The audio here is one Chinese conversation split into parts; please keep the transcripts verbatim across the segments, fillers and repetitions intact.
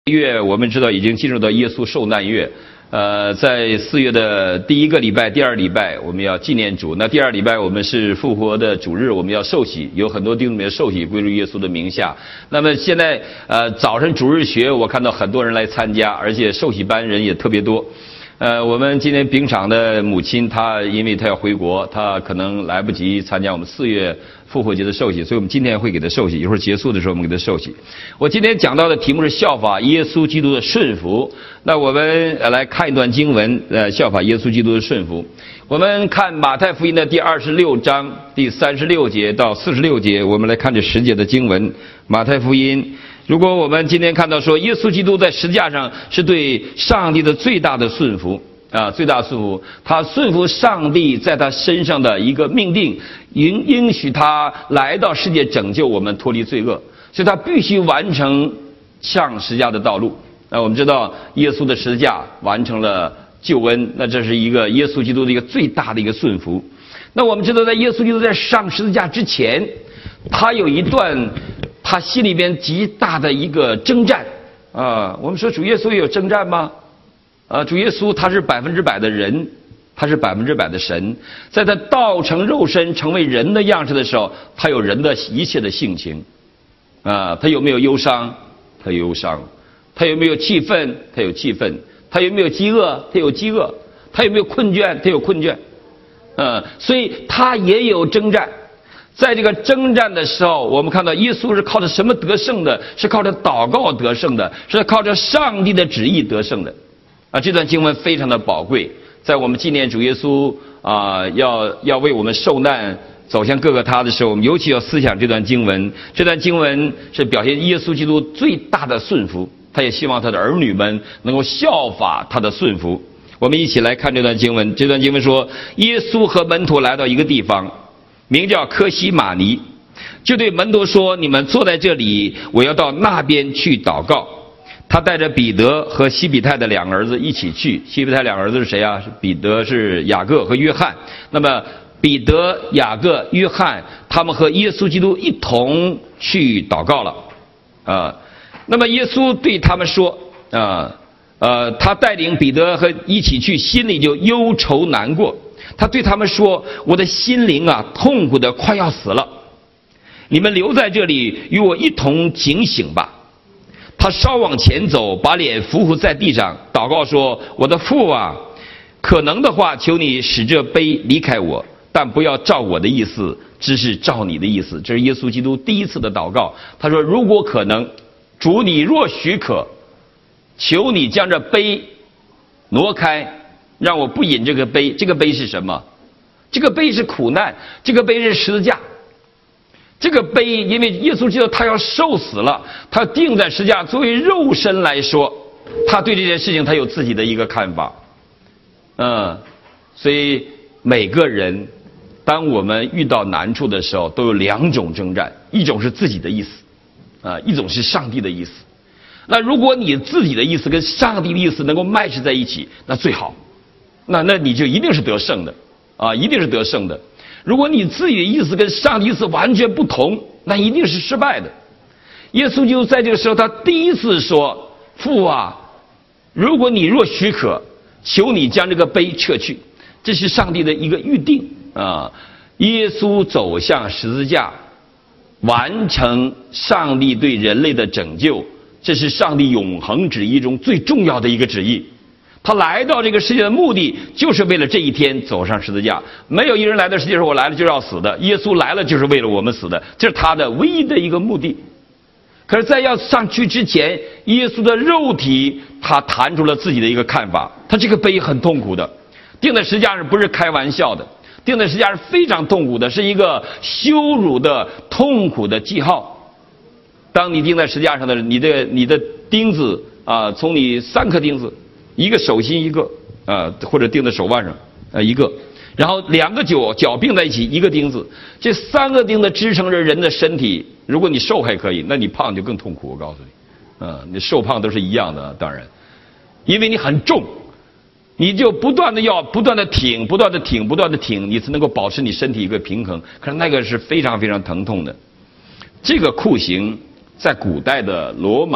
月我们知道已经进入到耶稣受难月，呃，在四月的第一个礼拜、第二礼拜我们要纪念主。那第二礼拜我们是复活的主日，我们要受洗，有很多弟兄姊妹受洗归入耶稣的名下。那么现在呃早晨主日学，我看到很多人来参加，而且受洗班人也特别多。呃，我们今天丙场的母亲，她因为她要回国，她可能来不及参加我们四月复活节的受洗，所以我们今天会给她受洗。一会儿结束的时候，我们给她受洗。我今天讲到的题目是效法耶稣基督的顺服。那我们来看一段经文，呃，效法耶稣基督的顺服。我们看马太福音的第二十六章第三十六节到四十六节，我们来看这十节的经文。马太福音。如果我们今天看到说耶稣基督在十字架上是对上帝的最大的顺服啊，最大的顺服，他顺服上帝在他身上的一个命定，应应许他来到世界拯救我们脱离罪恶，所以他必须完成上十字架的道路。那我们知道耶稣的十字架完成了救恩，那这是一个耶稣基督的一个最大的一个顺服。那我们知道在耶稣基督在上十字架之前，他有一段他心里边极大的一个征战啊！我们说主耶稣也有征战吗？啊，主耶稣他是百分之百的人，他是百分之百的神，在他道成肉身成为人的样式的时候，他有人的一切的性情啊！他有没有忧伤？他有忧伤。他有没有气愤？他有气愤。他有没有饥饿？他有饥饿。他有没有困倦？他有困倦。嗯，所以他也有征战。在这个征战的时候，我们看到耶稣是靠着什么得胜的？是靠着祷告得胜的，是靠着上帝的旨意得胜的。啊，这段经文非常的宝贵，在我们纪念主耶稣啊，要要为我们受难走向各个他的时候，我们尤其要思想这段经文。这段经文是表现耶稣基督最大的顺服，他也希望他的儿女们能够效法他的顺服。我们一起来看这段经文。这段经文说，耶稣和门徒来到一个地方，名叫科西玛尼，就对门徒说，你们坐在这里，我要到那边去祷告。他带着彼得和西比泰的两个儿子一起去。西比泰两个儿子是谁啊？是彼得，是雅各和约翰。那么彼得、雅各、约翰他们和耶稣基督一同去祷告了啊。那么耶稣对他们说啊呃他带领彼得和一起去，心里就忧愁难过。他对他们说，我的心灵啊痛苦的快要死了，你们留在这里与我一同警醒吧。他稍往前走，把脸伏伏在地上，祷告说，我的父啊，可能的话求你使这杯离开我，但不要照我的意思，只是照你的意思。这是耶稣基督第一次的祷告。他说，如果可能，主你若许可，求你将这杯挪开，让我不饮这个杯。这个杯是什么？这个杯是苦难，这个杯是十字架。这个杯，因为耶稣知道他要受死了，他钉在十字架，作为肉身来说，他对这件事情他有自己的一个看法。嗯，所以每个人当我们遇到难处的时候，都有两种征战，一种是自己的意思啊，一种是上帝的意思。那如果你自己的意思跟上帝的意思能够 match 在一起，那最好，那那你就一定是得胜的啊，一定是得胜的。如果你自己的意思跟上帝意思完全不同，那一定是失败的。耶稣就在这个时候，他第一次说，父啊，如果你若许可，求你将这个杯撤去。这是上帝的一个预定啊。耶稣走向十字架，完成上帝对人类的拯救，这是上帝永恒旨意中最重要的一个旨意。他来到这个世界的目的，就是为了这一天走上十字架。没有一人来到世界上，我来了就是要死的。耶稣来了就是为了我们死的，这是他的唯一的一个目的。可是在要上去之前，耶稣的肉体他谈出了自己的一个看法。他这个杯很痛苦的，钉在十字架上不是开玩笑的，钉在十字架是非常痛苦的，是一个羞辱的痛苦的记号。当你钉在十字架上的你的你的钉子啊，从你三颗钉子，一个手心一个啊，或者钉在手腕上啊一个，然后两个脚脚并在一起一个钉子，这三个钉子支撑着人的身体。如果你瘦还可以，那你胖就更痛苦。我告诉你，啊，你瘦胖都是一样的，当然，因为你很重，你就不断的要不断的挺，不断的挺，不断的挺，你才能够保持你身体一个平衡。可是那个是非常非常疼痛的。这个酷刑在古代的罗马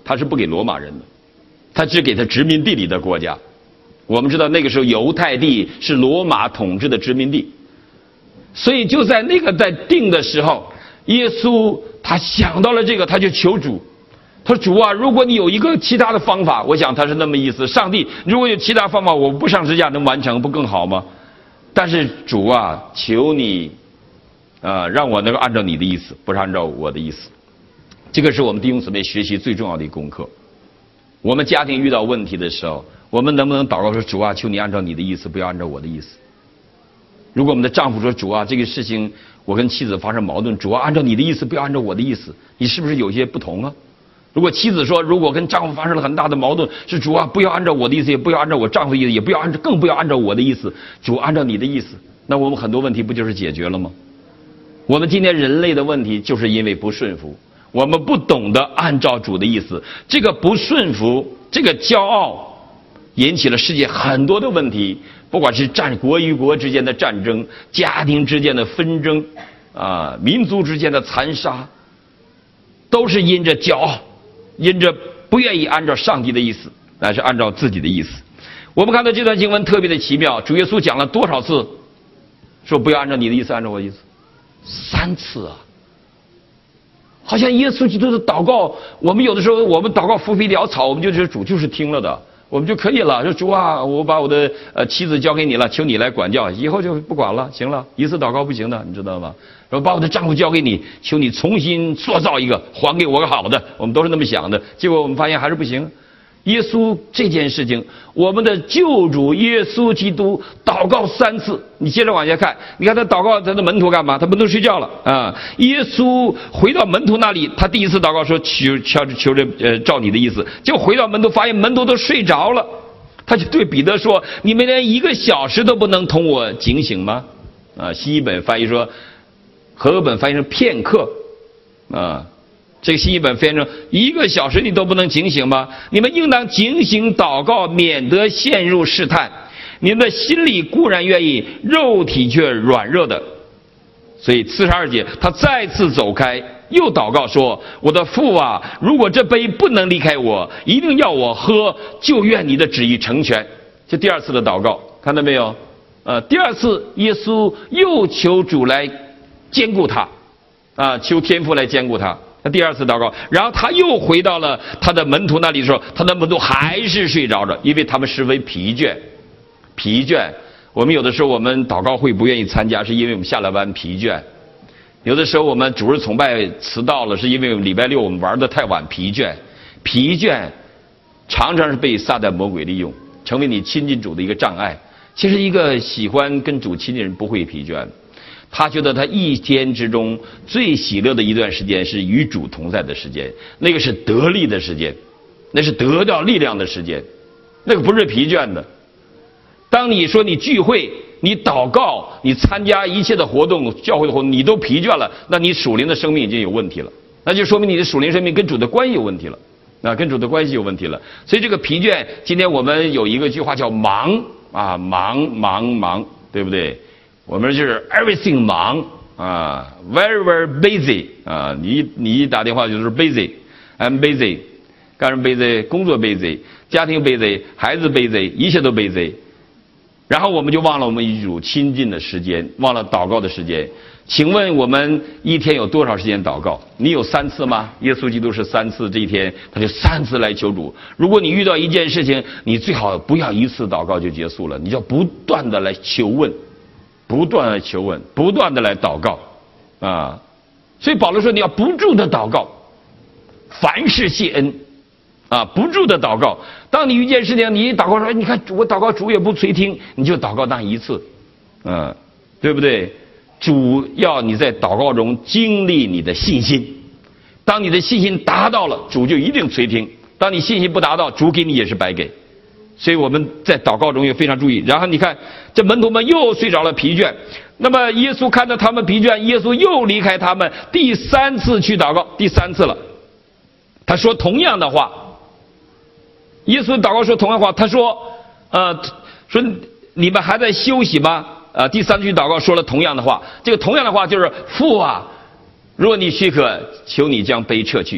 他是不给罗马人的，他只给他殖民地里的国家。我们知道那个时候犹太地是罗马统治的殖民地，所以就在那个在定的时候，耶稣他想到了这个，他就求主，他说主啊，如果你有一个其他的方法，我想他是那么意思，上帝如果有其他方法，我不上十字架能完成不更好吗？但是主啊，求你啊、呃，让我能够按照你的意思，不是按照我的意思。这个是我们弟兄姊妹学习最重要的一个功课。我们家庭遇到问题的时候，我们能不能祷告说主啊，求你按照你的意思，不要按照我的意思？如果我们的丈夫说主啊，这个事情我跟妻子发生矛盾，主啊，按照你的意思，不要按照我的意思，你是不是有些不同啊？如果妻子说，如果跟丈夫发生了很大的矛盾，是主啊，不要按照我的意思，也不要按照我丈夫的意思，也不要按照，更不要按照我的意思，主按照你的意思，那我们很多问题不就是解决了吗？我们今天人类的问题就是因为不顺服，我们不懂得按照主的意思，这个不顺服，这个骄傲，引起了世界很多的问题，不管是战国与国之间的战争，家庭之间的纷争，啊，民族之间的残杀，都是因着骄傲，因着不愿意按照上帝的意思，乃是按照自己的意思。我们看到这段经文特别的奇妙，主耶稣讲了多少次说不要按照你的意思，按照我的意思？三次啊！好像耶稣基督的祷告，我们有的时候我们祷告浮皮潦草，我们就觉得主就是听了的，我们就可以了。说主啊，我把我的呃妻子交给你了，求你来管教，以后就不管了，行了。一次祷告不行的，你知道吗？然后把我的丈夫交给你，求你重新塑造一个，还给我个好的。我们都是那么想的，结果我们发现还是不行。耶稣这件事情，我们的救主耶稣基督祷告三次。你接着往下看，你看他祷告他的门徒干嘛？他门徒睡觉了啊。耶稣回到门徒那里，他第一次祷告说求求求着呃照你的意思，结果回到门徒发现门徒都睡着了，他就对彼得说：“你们连一个小时都不能同我警醒吗？”啊，新译本翻译说，和合本翻译成片刻啊。这个新译本翻译成一个小时你都不能警醒吗？你们应当警醒祷告，免得陷入试探。你们的心里固然愿意，肉体却软弱的。所以四十二节他再次走开，又祷告说：我的父啊，如果这杯不能离开我，一定要我喝，就愿你的旨意成全。这第二次的祷告，看到没有？呃，第二次耶稣又求主来兼顾他，啊，求天父来兼顾他。他第二次祷告，然后他又回到了他的门徒那里的时候，他的门徒还是睡着着，因为他们十分疲倦。疲倦，我们有的时候我们祷告会不愿意参加，是因为我们下了班疲倦；有的时候我们主日崇拜迟到了，是因为礼拜六我们玩得太晚疲倦。疲倦常常是被撒旦魔鬼利用，成为你亲近主的一个障碍。其实一个喜欢跟主亲近的人不会疲倦，他觉得他一天之中最喜乐的一段时间是与主同在的时间，那个是得力的时间，那是得到力量的时间，那个不是疲倦的。当你说你聚会，你祷告，你参加一切的活动，教会的活动，你都疲倦了，那你属灵的生命已经有问题了，那就说明你的属灵生命跟主的关系有问题了，啊，跟主的关系有问题了。所以这个疲倦，今天我们有一个句话叫忙啊，忙忙忙，对不对？我们就是 everything 忙啊 ，very very busy 啊，你你一打电话就是 busy，I'm busy， 干什么 busy？ 工作 busy， 家庭 busy， 孩子 busy， 一切都 busy。然后我们就忘了我们与主亲近的时间，忘了祷告的时间。请问我们一天有多少时间祷告？你有三次吗？耶稣基督是三次，这一天他就三次来求主。如果你遇到一件事情，你最好不要一次祷告就结束了，你就不断的来求问。不断的求问，不断的来祷告，啊，所以保罗说你要不住的祷告，凡事谢恩，啊，不住的祷告。当你遇见事情，你一祷告说，你看我祷告主也不垂听，你就祷告那一次，啊，对不对？主要你在祷告中经历你的信心，当你的信心达到了，主就一定垂听；当你信心不达到，主给你也是白给。所以我们在祷告中也非常注意。然后你看，这门徒们又睡着了，疲倦。那么耶稣看到他们疲倦，耶稣又离开他们，第三次去祷告，第三次了。他说同样的话，耶稣祷告说同样的话，他说，呃，说你们还在休息吗？呃，第三句祷告说了同样的话。这个同样的话就是父啊，若你许可，求你将杯撤去。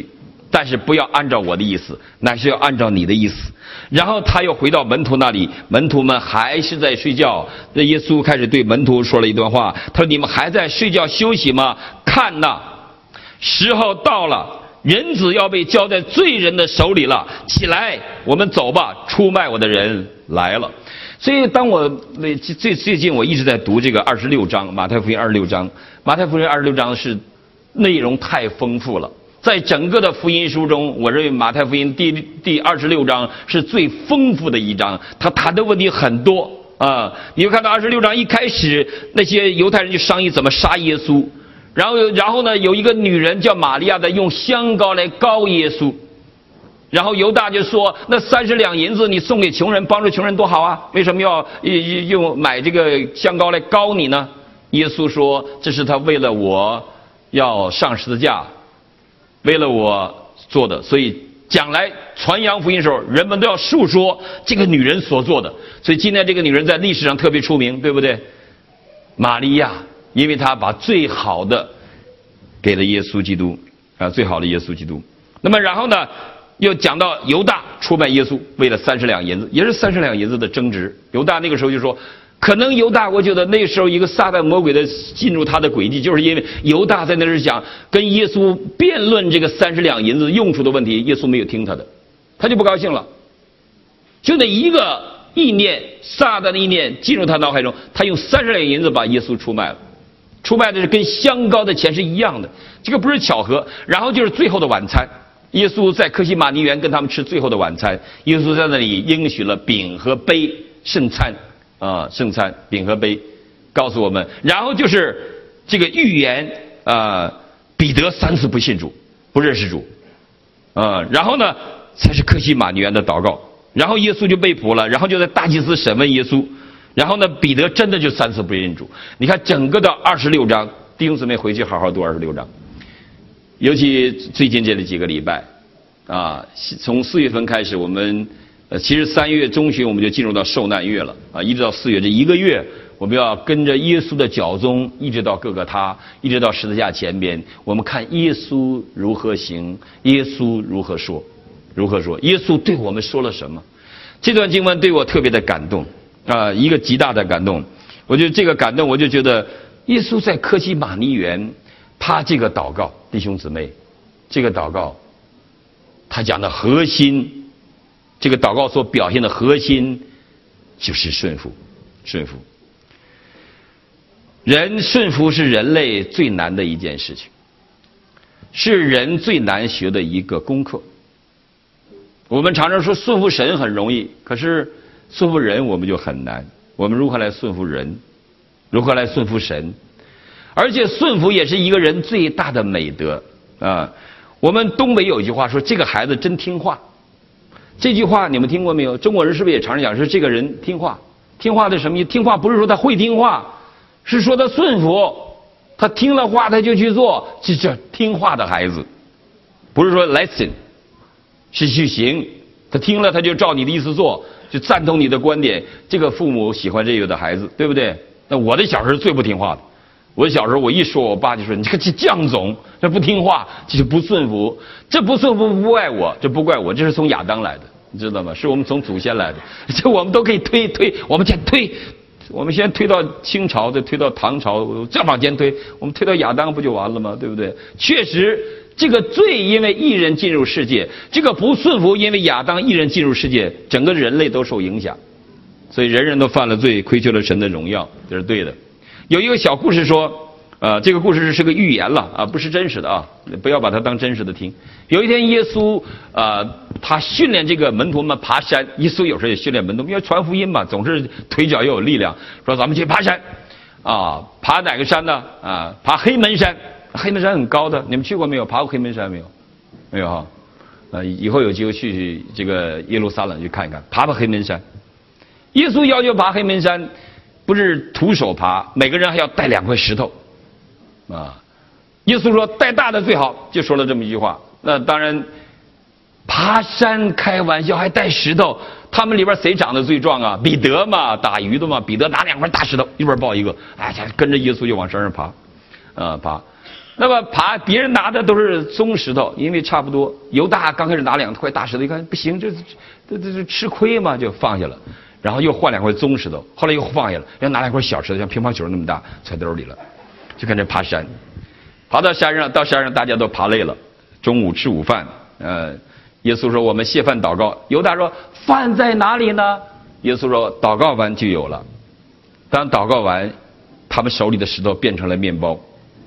但是不要按照我的意思，乃是要按照你的意思。然后他又回到门徒那里，门徒们还是在睡觉。那耶稣开始对门徒说了一段话，他说：你们还在睡觉休息吗？看哪，时候到了，人子要被交在罪人的手里了。起来，我们走吧，出卖我的人来了。所以当我最最近我一直在读这个二十六章，马太福音二十六章，马太福音二十六章是内容太丰富了。在整个的福音书中，我认为马太福音第第二十六章是最丰富的一章，他谈的问题很多啊。你会看到二十六章一开始，那些犹太人就商议怎么杀耶稣，然后然后呢，有一个女人叫玛利亚的用香膏来膏耶稣。然后犹大就说：那三十两银子你送给穷人，帮助穷人多好啊，为什么要用买这个香膏来膏你呢？耶稣说：这是他为了我要上十字架，为了我做的。所以将来传扬福音的时候，人们都要述说这个女人所做的。所以今天这个女人在历史上特别出名，对不对？玛利亚，因为她把最好的给了耶稣基督啊，最好的耶稣基督。那么然后呢，又讲到犹大出卖耶稣，为了三十两银子，也是三十两银子的争执。犹大那个时候就说，可能犹大，我觉得那时候一个撒旦魔鬼的进入他的诡计，就是因为犹大在那儿想跟耶稣辩论这个三十两银子用处的问题，耶稣没有听他的，他就不高兴了。就那一个意念，撒旦的意念进入他脑海中，他用三十两银子把耶稣出卖了。出卖的是跟香膏的钱是一样的，这个不是巧合。然后就是最后的晚餐。耶稣在客西马尼园跟他们吃最后的晚餐，耶稣在那里应许了饼和杯圣餐啊，圣餐饼和杯，告诉我们。然后就是这个预言啊，彼得三次不信主，不认识主啊，然后呢才是客西马尼园的祷告，然后耶稣就被捕了，然后就在大祭司审问耶稣，然后呢彼得真的就三次不认主。你看整个的二十六章，弟兄姊妹回去好好读二十六章。尤其最近这几个礼拜，啊，从四月份开始，我们呃，其实三月中旬我们就进入到受难月了啊，一直到四月这一个月，我们要跟着耶稣的脚踪，一直到各个他，一直到十字架前边，我们看耶稣如何行，耶稣如何说，如何说，耶稣对我们说了什么？这段经文对我特别的感动啊，一个极大的感动。我觉得这个感动，我就觉得耶稣在客西马尼园，他这个祷告。弟兄姊妹，这个祷告他讲的核心，这个祷告所表现的核心就是顺服。顺服人顺服是人类最难的一件事情，是人最难学的一个功课。我们常常说顺服神很容易，可是顺服人我们就很难。我们如何来顺服人？如何来顺服神？而且顺服也是一个人最大的美德啊！我们东北有一句话说：“这个孩子真听话。”这句话你们听过没有？中国人是不是也常常讲说这个人听话？听话的什么意思？听话不是说他会听话，是说他顺服，他听了话他就去做，这叫听话的孩子。不是说 listen， 是去行，他听了他就照你的意思做，就赞同你的观点。这个父母喜欢这个的孩子，对不对？那我的小时候最不听话的。我小时候我一说，我爸就说：“你这个犟总，这不听话，这是不顺服。这不顺服不怪我，这不怪我，这是从亚当来的，你知道吗？是我们从祖先来的。这我们都可以推推，我们先推，我们先推到清朝，再推到唐朝，再往前推，我们推到亚当不就完了吗？对不对？确实，这个罪因为一人进入世界，这个不顺服因为亚当一人进入世界，整个人类都受影响，所以人人都犯了罪，亏缺了神的荣耀，这是对的。”有一个小故事说，呃，这个故事是个寓言了啊，不是真实的啊，不要把它当真实的听。有一天，耶稣呃，他训练这个门徒们爬山。耶稣有时候也训练门徒，因为传福音嘛，总是腿脚又有力量，说咱们去爬山，啊，爬哪个山呢？啊，爬黑门山。黑门山很高的，你们去过没有？爬过黑门山没有？没有哈。呃，以后有机会去这个耶路撒冷去看一看，爬爬黑门山。耶稣要求爬黑门山。不是徒手爬，每个人还要带两块石头，啊，耶稣说带大的最好，就说了这么一句话。那当然，爬山开玩笑还带石头，他们里边谁长得最壮啊？彼得嘛，打鱼的嘛，彼得拿两块大石头，一边抱一个，哎，跟着耶稣就往山上爬，啊爬。 那么爬别人拿的都是棕石头，因为差不多。犹大刚开始拿两块大石头，一看不行，这这这这吃亏嘛，就放下了。然后又换两块棕石头，后来又放下了，又拿两块小石头，像乒乓球那么大，揣兜里了，就跟着爬山。爬到山上，到山上大家都爬累了，中午吃午饭，呃，耶稣说我们谢饭祷告。犹大说饭在哪里呢？耶稣说祷告完就有了。当祷告完，他们手里的石头变成了面包。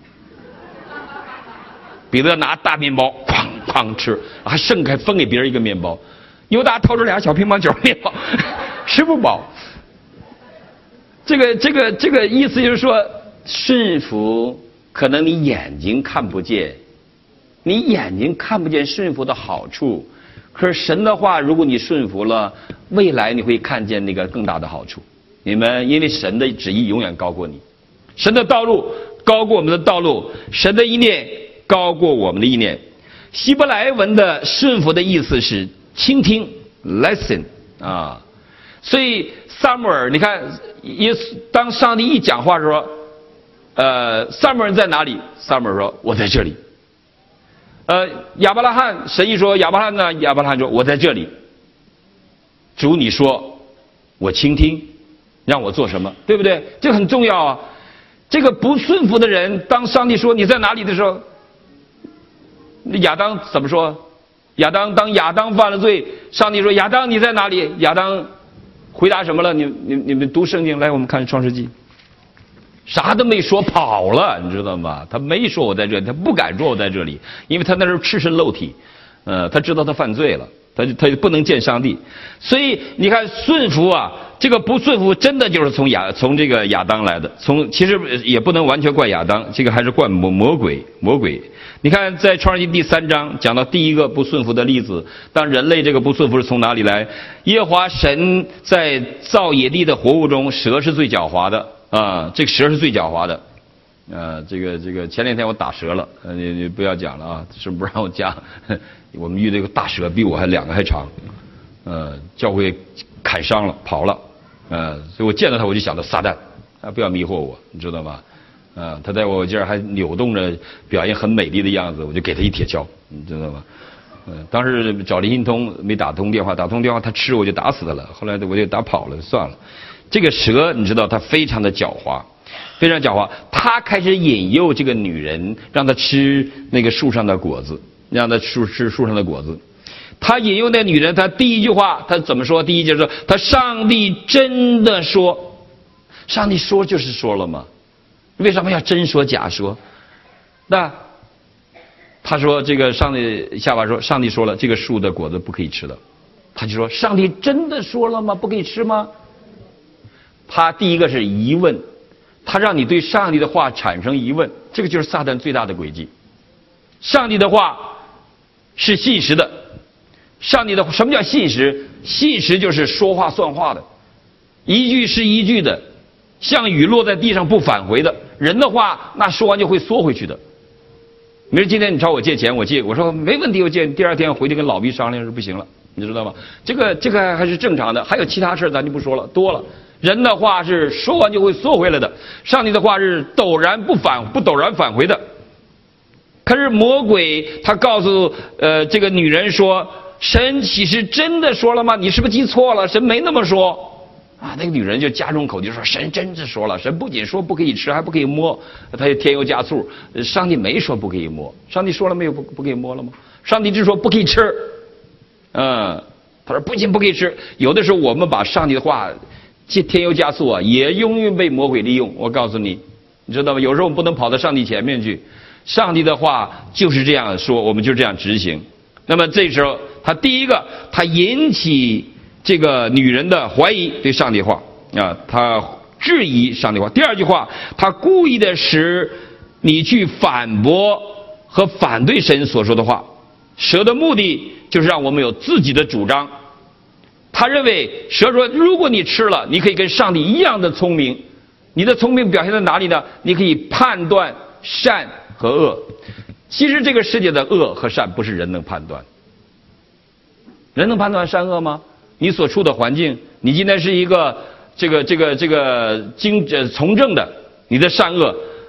彼得拿大面包哐哐吃，还剩还分给别人一个面包。犹大掏出俩小乒乓球面包，吃不饱。这个这个这个意思就是说，顺服可能你眼睛看不见，你眼睛看不见顺服的好处，可是神的话，如果你顺服了，未来你会看见那个更大的好处。你们因为神的旨意永远高过你，神的道路高过我们的道路，神的意念高过我们的意念。希伯来文的顺服的意思是倾听 listen 啊，所以撒母耳，你看耶稣当上帝一讲话的时候，呃，撒母耳在哪里？撒母耳说我在这里。呃，亚伯拉罕，神一说亚伯拉罕呢，亚伯拉罕说我在这里。主你说我倾听，让我做什么，对不对？这很重要啊。这个不顺服的人，当上帝说你在哪里的时候，亚当怎么说？亚当当亚当犯了罪，上帝说亚当你在哪里？亚当回答什么了？你你你们读圣经来，我们看创世纪，啥都没说，跑了，你知道吗？他没说我在这里，他不敢说我在这里，因为他那时候赤身露体，呃，他知道他犯罪了，他他不能见上帝，所以你看顺服啊，这个不顺服真的就是从亚从这个亚当来的，从其实也不能完全怪亚当，这个还是怪魔魔鬼魔鬼。你看在创世纪第三章讲到第一个不顺服的例子，当人类这个不顺服是从哪里来？耶和华神在造野地的活物中，蛇是最狡猾的啊，这个蛇是最狡猾的。呃，这个这个前两天我打蛇了，呃，你你不要讲了啊，是不让我讲。我们遇到一个大蛇，比我还两个还长，呃，教会砍伤了，跑了，呃，所以我见到他我就想到撒旦，啊，不要迷惑我，你知道吗？啊，他在我这儿还扭动着，表现很美丽的样子，我就给他一铁锹，你知道吗？嗯、呃，当时找林信通没打通电话，打通电话他吃我就打死他了，后来我就打跑了，算了。这个蛇你知道它非常的狡猾，非常狡猾，他开始引诱这个女人，让她吃那个树上的果子，让她吃吃树上的果子。他引诱那女人，他第一句话他怎么说？第一就是说，他上帝真的说，上帝说就是说了嘛。为什么要真说假说？那他说这个上帝夏娃说，上帝说了这个树的果子不可以吃的，他就说上帝真的说了吗？不可以吃吗？他第一个是疑问，他让你对上帝的话产生疑问，这个就是撒旦最大的诡计。上帝的话是信实的，上帝的什么叫信实？信实就是说话算话的，一句是一句的，像雨落在地上不返回的。人的话那说完就会缩回去的。比如今天你找我借钱，我借，我说没问题，我借，第二天回去跟老毕商量是不行了，你知道吗？这个这个还是正常的。还有其他事咱就不说了，多了。人的话是说完就会缩回来的，上帝的话是陡然不返不陡然返回的。可是魔鬼他告诉呃这个女人说，神岂是真的说了吗？你是不是记错了？神没那么说啊。那个女人就加重口气说，神真是说了，神不仅说不可以吃，还不可以摸，他也添油加醋。上帝没说不可以摸，上帝说了没有不不可以摸了吗？上帝只说不可以吃。嗯，他说不仅不可以吃，有的时候我们把上帝的话添油加醋啊，也容易被魔鬼利用。我告诉你，你知道吗？有时候我们不能跑到上帝前面去，上帝的话就是这样说，我们就这样执行。那么这时候他第一个，他引起这个女人的怀疑，对上帝话啊，他质疑上帝话。第二句话，他故意的使你去反驳和反对神所说的话。蛇的目的就是让我们有自己的主张。他认为蛇说，如果你吃了，你可以跟上帝一样的聪明。你的聪明表现在哪里呢？你可以判断善和恶。其实这个世界的恶和善不是人能判断。人能判断善恶吗？你所处的环境，你今天是一个这个这个这个经呃从政的，你的善恶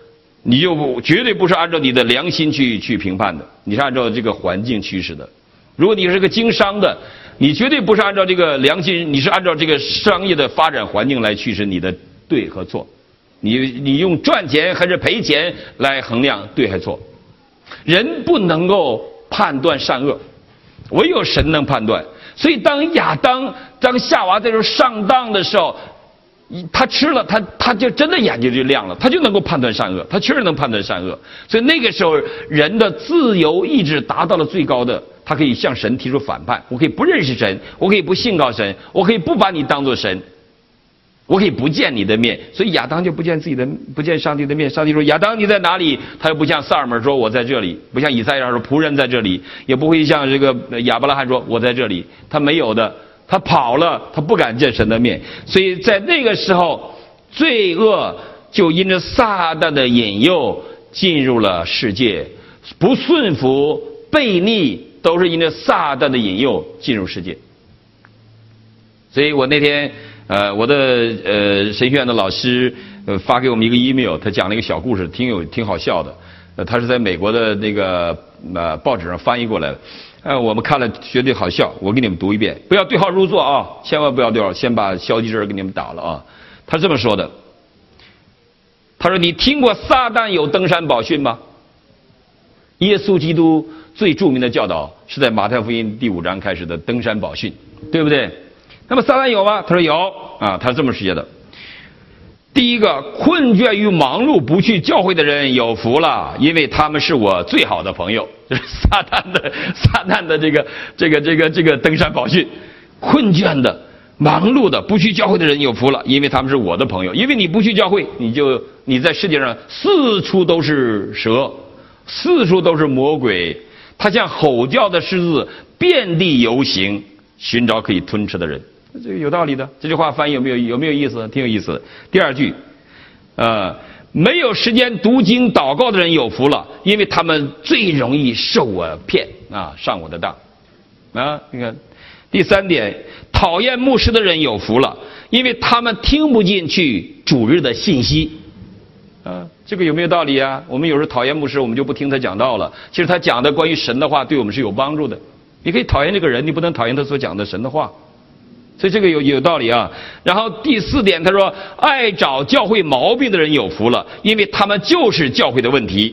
你就绝对不是按照你的良心去去评判的，你是按照这个环境驱使的。如果你是个经商的，你绝对不是按照这个良心，你是按照这个商业的发展环境来驱使你的对和错。你你用赚钱还是赔钱来衡量对还错。人不能够判断善恶，唯有神能判断。所以当亚当当夏娃在这上当的时候，他吃了，他他就真的眼睛就亮了，他就能够判断善恶，他确实能判断善恶。所以那个时候人的自由意志达到了最高的，他可以向神提出反叛，我可以不认识神，我可以不信靠神，我可以不把你当作神，我可以不见你的面。所以亚当就不见自己的不见上帝的面。上帝说亚当你在哪里，他又不像撒尔门说我在这里，不像以赛亚说仆人在这里，也不会像这个亚伯拉罕说我在这里，他没有的，他跑了，他不敢见神的面。所以在那个时候罪恶就因着撒旦的引诱进入了世界，不顺服悖逆都是因着撒旦的引诱进入世界。所以我那天呃我的呃神学院的老师呃发给我们一个 email， 他讲了一个小故事，挺有挺好笑的。呃他是在美国的那个呃报纸上翻译过来的。呃，我们看了绝对好笑，我给你们读一遍，不要对号入座啊，千万不要对号，先把消极针给你们打了啊。他这么说的，他说：“你听过撒旦有登山宝训吗？”耶稣基督最著名的教导是在马太福音第五章开始的登山宝训，对不对？那么撒旦有吗？他说有啊，他是这么写的。第一个，困倦于忙碌不去教会的人有福了，因为他们是我最好的朋友。这是撒旦的撒旦的这个这个这个这个登山宝训。困倦的、忙碌的、不去教会的人有福了，因为他们是我的朋友。因为你不去教会，你就你在世界上四处都是蛇，四处都是魔鬼，他像吼叫的狮子，遍地游行，寻找可以吞吃的人。这个有道理的，这句话翻译有没有有没有意思？挺有意思。第二句，呃，没有时间读经祷告的人有福了，因为他们最容易受我骗啊，上我的当啊。你看，第三点，讨厌牧师的人有福了，因为他们听不进去主日的信息啊。这个有没有道理啊？我们有时候讨厌牧师，我们就不听他讲道了。其实他讲的关于神的话，对我们是有帮助的。你可以讨厌这个人，你不能讨厌他所讲的神的话。所以这个有有道理啊。然后第四点，他说爱找教会毛病的人有福了，因为他们就是教会的问题。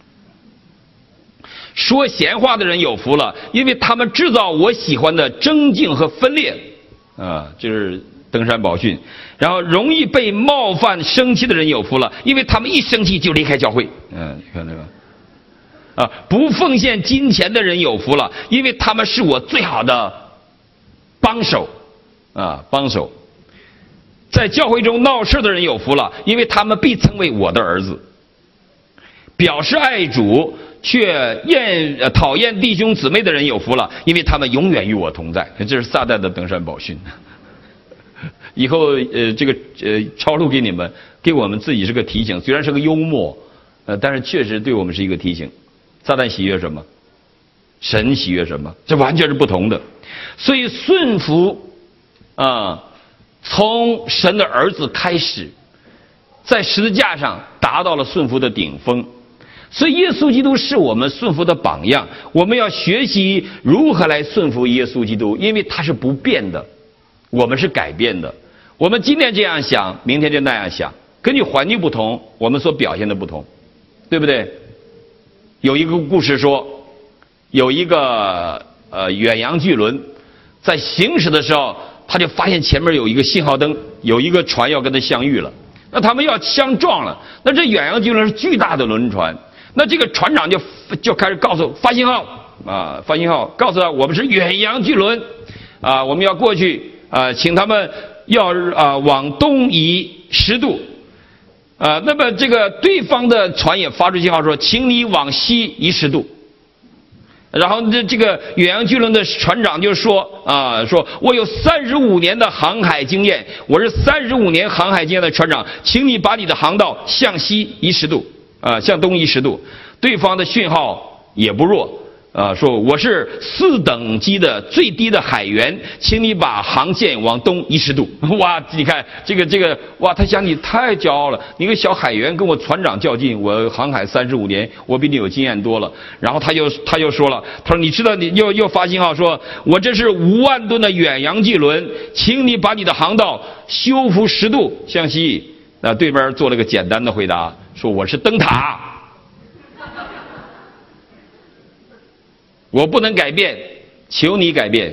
说闲话的人有福了，因为他们制造我喜欢的争竞和分裂啊，这是登山宝训。然后容易被冒犯生气的人有福了，因为他们一生气就离开教会。嗯，你看这个啊，不奉献金钱的人有福了，因为他们是我最好的帮手啊，帮手。在教会中闹事的人有福了，因为他们必称为我的儿子。表示爱主却厌、呃、讨厌弟兄姊妹的人有福了，因为他们永远与我同在。这是撒旦的登山宝训。以后呃这个呃抄录给你们，给我们自己是个提醒，虽然是个幽默，呃但是确实对我们是一个提醒。撒旦喜悦什么？神喜悦什么？这完全是不同的。所以顺服啊，从神的儿子开始，在十字架上达到了顺服的顶峰。所以耶稣基督是我们顺服的榜样，我们要学习如何来顺服耶稣基督，因为他是不变的，我们是改变的。我们今天这样想，明天就那样想，根据环境不同，我们所表现的不同，对不对？有一个故事说，有一个呃远洋巨轮在行驶的时候，他就发现前面有一个信号灯，有一个船要跟他相遇了，那他们要相撞了。那这远洋巨轮是巨大的轮船，那这个船长就就开始告诉发信号啊，发信号告诉他我们是远洋巨轮啊，我们要过去啊，请他们要啊往东移十度。啊，那么这个对方的船也发出信号说，请你往西移十度。然后这这个远洋巨轮的船长就说啊，说我有三十五年的航海经验，我是三十五年航海经验的船长，请你把你的航道向西移十度，啊，向东移十度。对方的讯号也不弱， 啊，说我是四等级的最低的海员，请你把航线往东一十度。哇，你看这个这个，哇，他想你太骄傲了，你个小海员跟我船长较劲，我航海三十五年，我比你有经验多了。然后他又他又说了，他说你知道你又又发信号说，我这是五万吨的远洋巨轮，请你把你的航道修复十度向西。那对面做了个简单的回答，说我是灯塔。我不能改变，求你改变。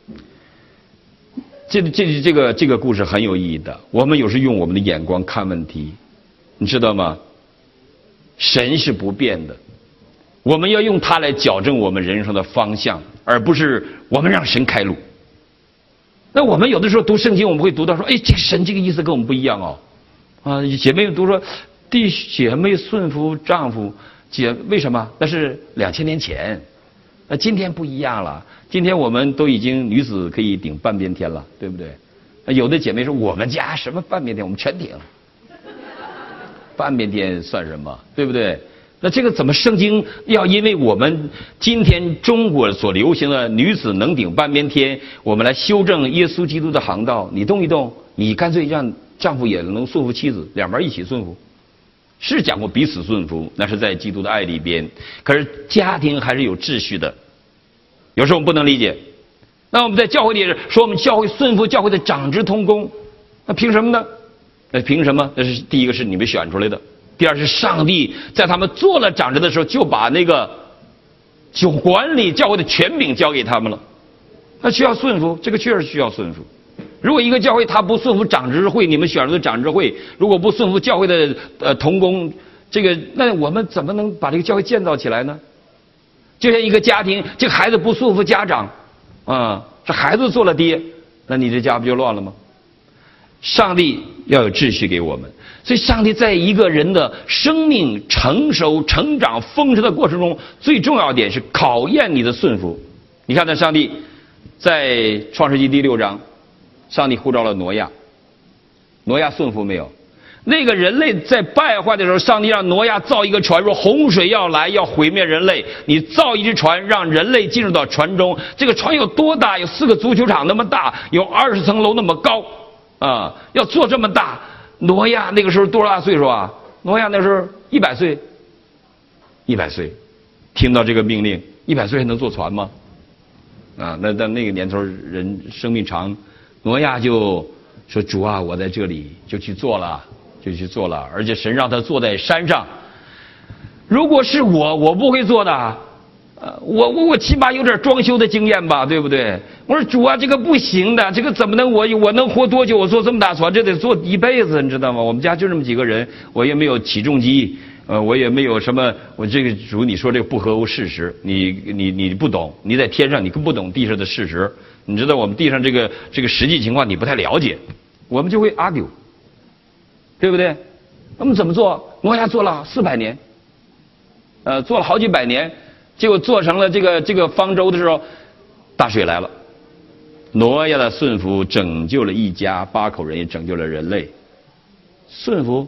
这这这个这个故事很有意义的。我们有时用我们的眼光看问题，你知道吗？神是不变的，我们要用它来矫正我们人生的方向，而不是我们让神开路。那我们有的时候读圣经，我们会读到说，哎，这个神这个意思跟我们不一样哦。啊，姐妹读说，弟姐妹顺服丈夫，姐为什么？那是两千年前。那今天不一样了，今天我们都已经女子可以顶半边天了，对不对？有的姐妹说我们家什么半边天，我们全顶，半边天算什么，对不对？那这个怎么圣经要因为我们今天中国所流行的女子能顶半边天，我们来修正耶稣基督的航道？你动一动，你干脆让丈夫也能顺服妻子，两边一起顺服。是讲过彼此顺服，那是在基督的爱里边。可是家庭还是有秩序的，有时候我们不能理解。那我们在教会里说我们教会顺服教会的长执同工，那凭什么呢？那凭什么？那是第一个是你们选出来的，第二是上帝在他们做了长执的时候就把那个就管理教会的权柄交给他们了。那需要顺服，这个确实需要顺服。如果一个教会他不顺服长执会，你们选出的长执会，如果不顺服教会的呃同工，这个那我们怎么能把这个教会建造起来呢？就像一个家庭，这个孩子不顺服家长，啊、嗯，这孩子做了爹，那你这家不就乱了吗？上帝要有秩序给我们，所以上帝在一个人的生命成熟、成长、丰盛的过程中，最重要的点是考验你的顺服。你看，那上帝在创世纪第六章。上帝呼召了挪亚，挪亚顺服没有？那个人类在败坏的时候，上帝让挪亚造一个船，说洪水要来，要毁灭人类，你造一只船，让人类进入到船中。这个船有多大？有四个足球场那么大，有二十层楼那么高，啊，要做这么大。挪亚那个时候多大岁数啊？挪亚那时候一百岁，一百岁，听到这个命令，一百岁还能坐船吗？啊，那在那个年头人生命长。挪亚就说：“主啊，我在这里，就去做了，就去做了。而且神让他坐在山上。如果是我，我不会做的。呃，我我我起码有点装修的经验吧，对不对？我说主啊，这个不行的，这个怎么能我我能活多久？我坐这么大船，这得坐一辈子，你知道吗？我们家就这么几个人，我也没有起重机，呃，我也没有什么，我这个主你说这个不合乎事实，你你你不懂，你在天上你更不懂地上的事实。”你知道我们地上这个这个实际情况你不太了解，我们就会 argue， 对不对？我们怎么做？挪亚做了四百年，呃，做了好几百年，结果做成了这个这个方舟的时候，大水来了。挪亚的顺服拯救了一家八口人，也拯救了人类。顺服，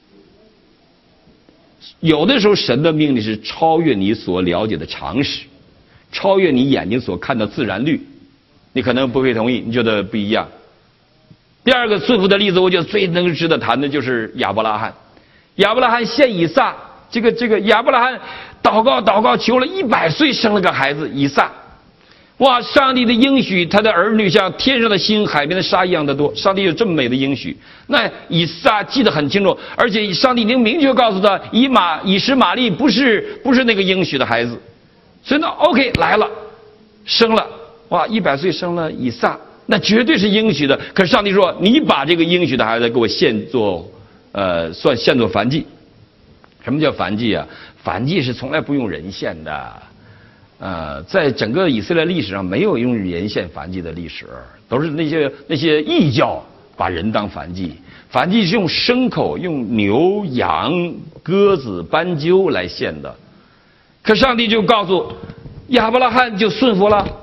有的时候神的命令是超越你所了解的常识，超越你眼睛所看的自然律。你可能不会同意，你觉得不一样。第二个顺服的例子，我觉得最能值得谈的就是亚伯拉罕。亚伯拉罕献以撒，这个这个亚伯拉罕祷告祷告求了一百岁生了个孩子以撒。哇！上帝的应许，他的儿女像天上的星、海边的沙一样的多。上帝有这么美的应许，那以撒记得很清楚，而且上帝已经明确告诉他，以马以实玛利不是不是那个应许的孩子。所以呢 ，OK 来了，生了。哇，一百岁生了以撒，那绝对是应许的。可是上帝说：“你把这个应许的孩子给我献作，呃，算献作燔祭。”什么叫燔祭啊？燔祭是从来不用人献的，呃，在整个以色列历史上没有用人献燔祭的历史，都是那些那些异教把人当燔祭。燔祭是用牲口、用牛、羊、鸽子、斑鸠来献的。可上帝就告诉亚伯拉罕就顺服了。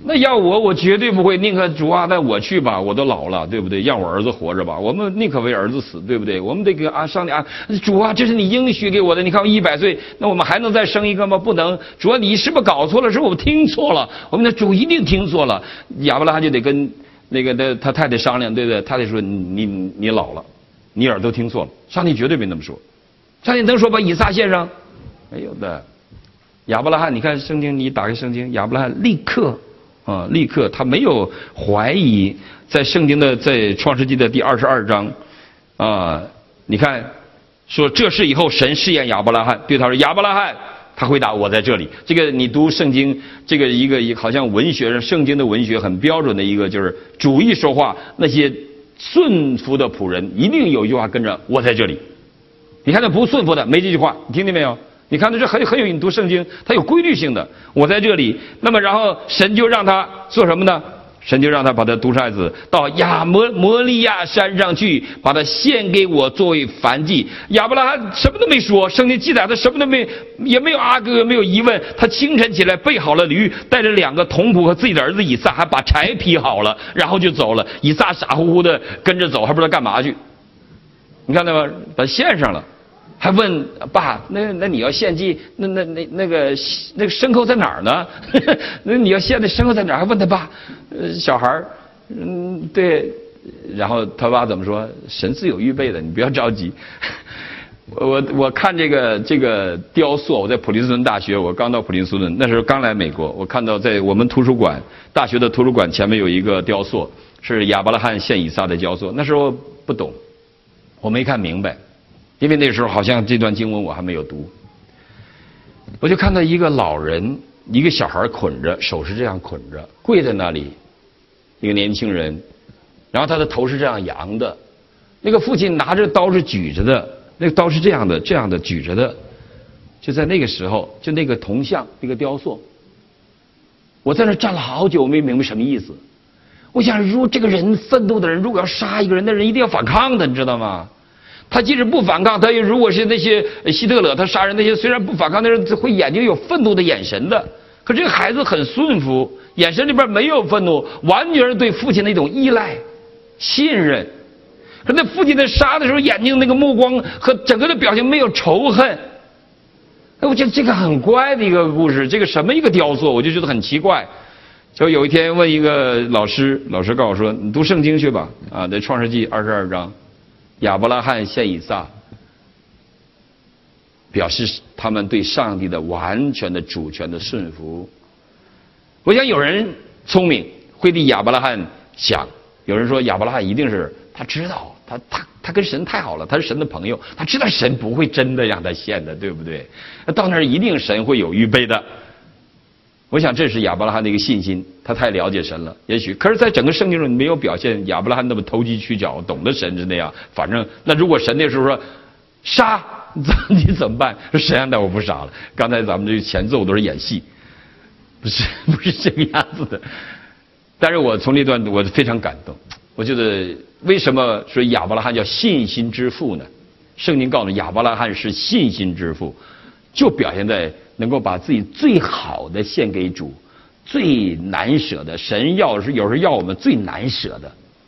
那要我，我绝对不会，宁可主啊，那我去吧，我都老了，对不对？让我儿子活着吧，我们宁可为儿子死，对不对？我们得给啊上帝啊，主啊，这是你应许给我的，你看我一百岁，那我们还能再生一个吗？不能。主啊，你是不是搞错了？是我们听错了？我们的主一定听错了。亚伯拉罕就得跟那个他他太太商量，对不对？太太说你你你老了，你耳朵听错了，上帝绝对没那么说。上帝能说把以撒献上？没有的。亚伯拉罕，你看圣经，你打开圣经，亚伯拉罕立刻。啊，立刻他没有怀疑，在圣经的在创世纪的第二十二章，啊，你看说这事以后神试验亚伯拉罕，对他说亚伯拉罕，他回答我在这里。这个你读圣经，这个一个一个好像文学上圣经的文学很标准的一个就是主一说话，那些顺服的仆人一定有一句话跟着我在这里。你看那不顺服的没这句话，你听见没有？你看，这很很有，你读圣经，它有规律性的。我在这里，那么然后神就让他做什么呢？神就让他把他独生爱子到亚摩摩利亚山上去，把他献给我作为燔祭。亚伯拉罕什么都没说，圣经记载他什么都没，也没有阿哥，也没有疑问。他清晨起来备好了驴，带着两个童仆和自己的儿子以撒，还把柴劈好了，然后就走了。以撒傻乎乎的跟着走，还不知道干嘛去。你看到吗？把他献上了。还问爸，那那你要献祭，那那那那个那个牲口在哪儿呢？那你要献的牲口在哪儿？还问他爸，呃，小孩儿，嗯，对。然后他爸怎么说？神自有预备的，你不要着急。我我看这个这个雕塑，我在普林斯顿大学，我刚到普林斯顿，那时候刚来美国，我看到在我们图书馆大学的图书馆前面有一个雕塑，是亚伯拉罕献以撒的雕塑。那时候不懂，我没看明白。因为那时候好像这段经文我还没有读，我就看到一个老人，一个小孩捆着，手是这样捆着，跪在那里，一个年轻人，然后他的头是这样扬的，那个父亲拿着刀是举着的，那个刀是这样的，这样的举着的，就在那个时候，就那个铜像，那个雕塑，我在那站了好久，我没明白什么意思。我想，如果这个人愤怒的人，如果要杀一个人，那人一定要反抗的，你知道吗？他即使不反抗，他如果是那些希特勒，他杀人那些虽然不反抗，但是会眼睛有愤怒的眼神的。可这个孩子很顺服，眼神里边没有愤怒，完全是对父亲的一种依赖、信任。可那父亲在杀的时候，眼睛那个目光和整个的表情没有仇恨。哎，我觉得这个很怪的一个故事，这个什么一个雕塑，我就觉得很奇怪。就有一天问一个老师，老师告诉我说：“你读圣经去吧，啊，在创世纪二十二章。”亚伯拉罕献以撒，表示他们对上帝的完全的主权的顺服。我想有人聪明会替亚伯拉罕想，有人说亚伯拉罕一定是他知道，他他他跟神太好了，他是神的朋友，他知道神不会真的让他献的，对不对？到那儿一定神会有预备的。我想这是亚伯拉罕的一个信心，他太了解神了。也许，可是在整个圣经中没有表现亚伯拉罕那么投机取巧，懂得神是那样。反正，那如果神那时候说杀，你怎么办？说神啊，那我不杀了。刚才咱们这前奏都是演戏，不是不是这个样子的。但是我从这段我非常感动。我觉得为什么说亚伯拉罕叫信心之父呢？圣经告诉亚伯拉罕是信心之父，就表现在能够把自己最好的献给主，最难舍的。神要是有时候要我们最难舍的。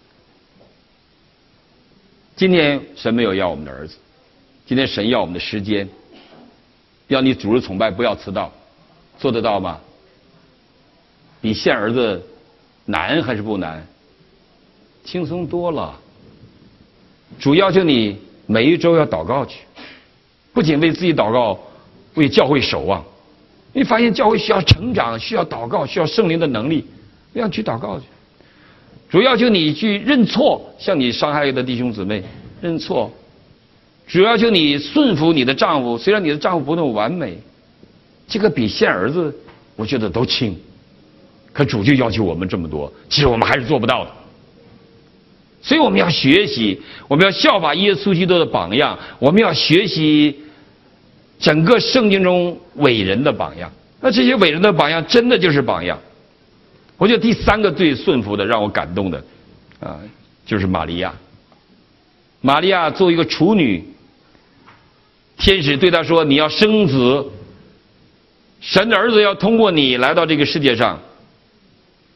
今天神没有要我们的儿子，今天神要我们的时间，要你主日崇拜不要迟到，做得到吗？比献儿子难还是不难？轻松多了。主要求你每一周要祷告去，不仅为自己祷告，为教会守望。你发现教会需要成长，需要祷告，需要圣灵的能力，要去祷告去。主要求你去认错，向你伤害的弟兄姊妹认错。主要求你顺服你的丈夫，虽然你的丈夫不那么完美，这个比献儿子我觉得都轻。可主就要求我们这么多，其实我们还是做不到的。所以我们要学习，我们要效法耶稣基督的榜样，我们要学习整个圣经中伟人的榜样。那这些伟人的榜样真的就是榜样。我觉得第三个最顺服的让我感动的啊，就是玛利亚。玛利亚作为一个处女，天使对她说，你要生子，神的儿子要通过你来到这个世界上。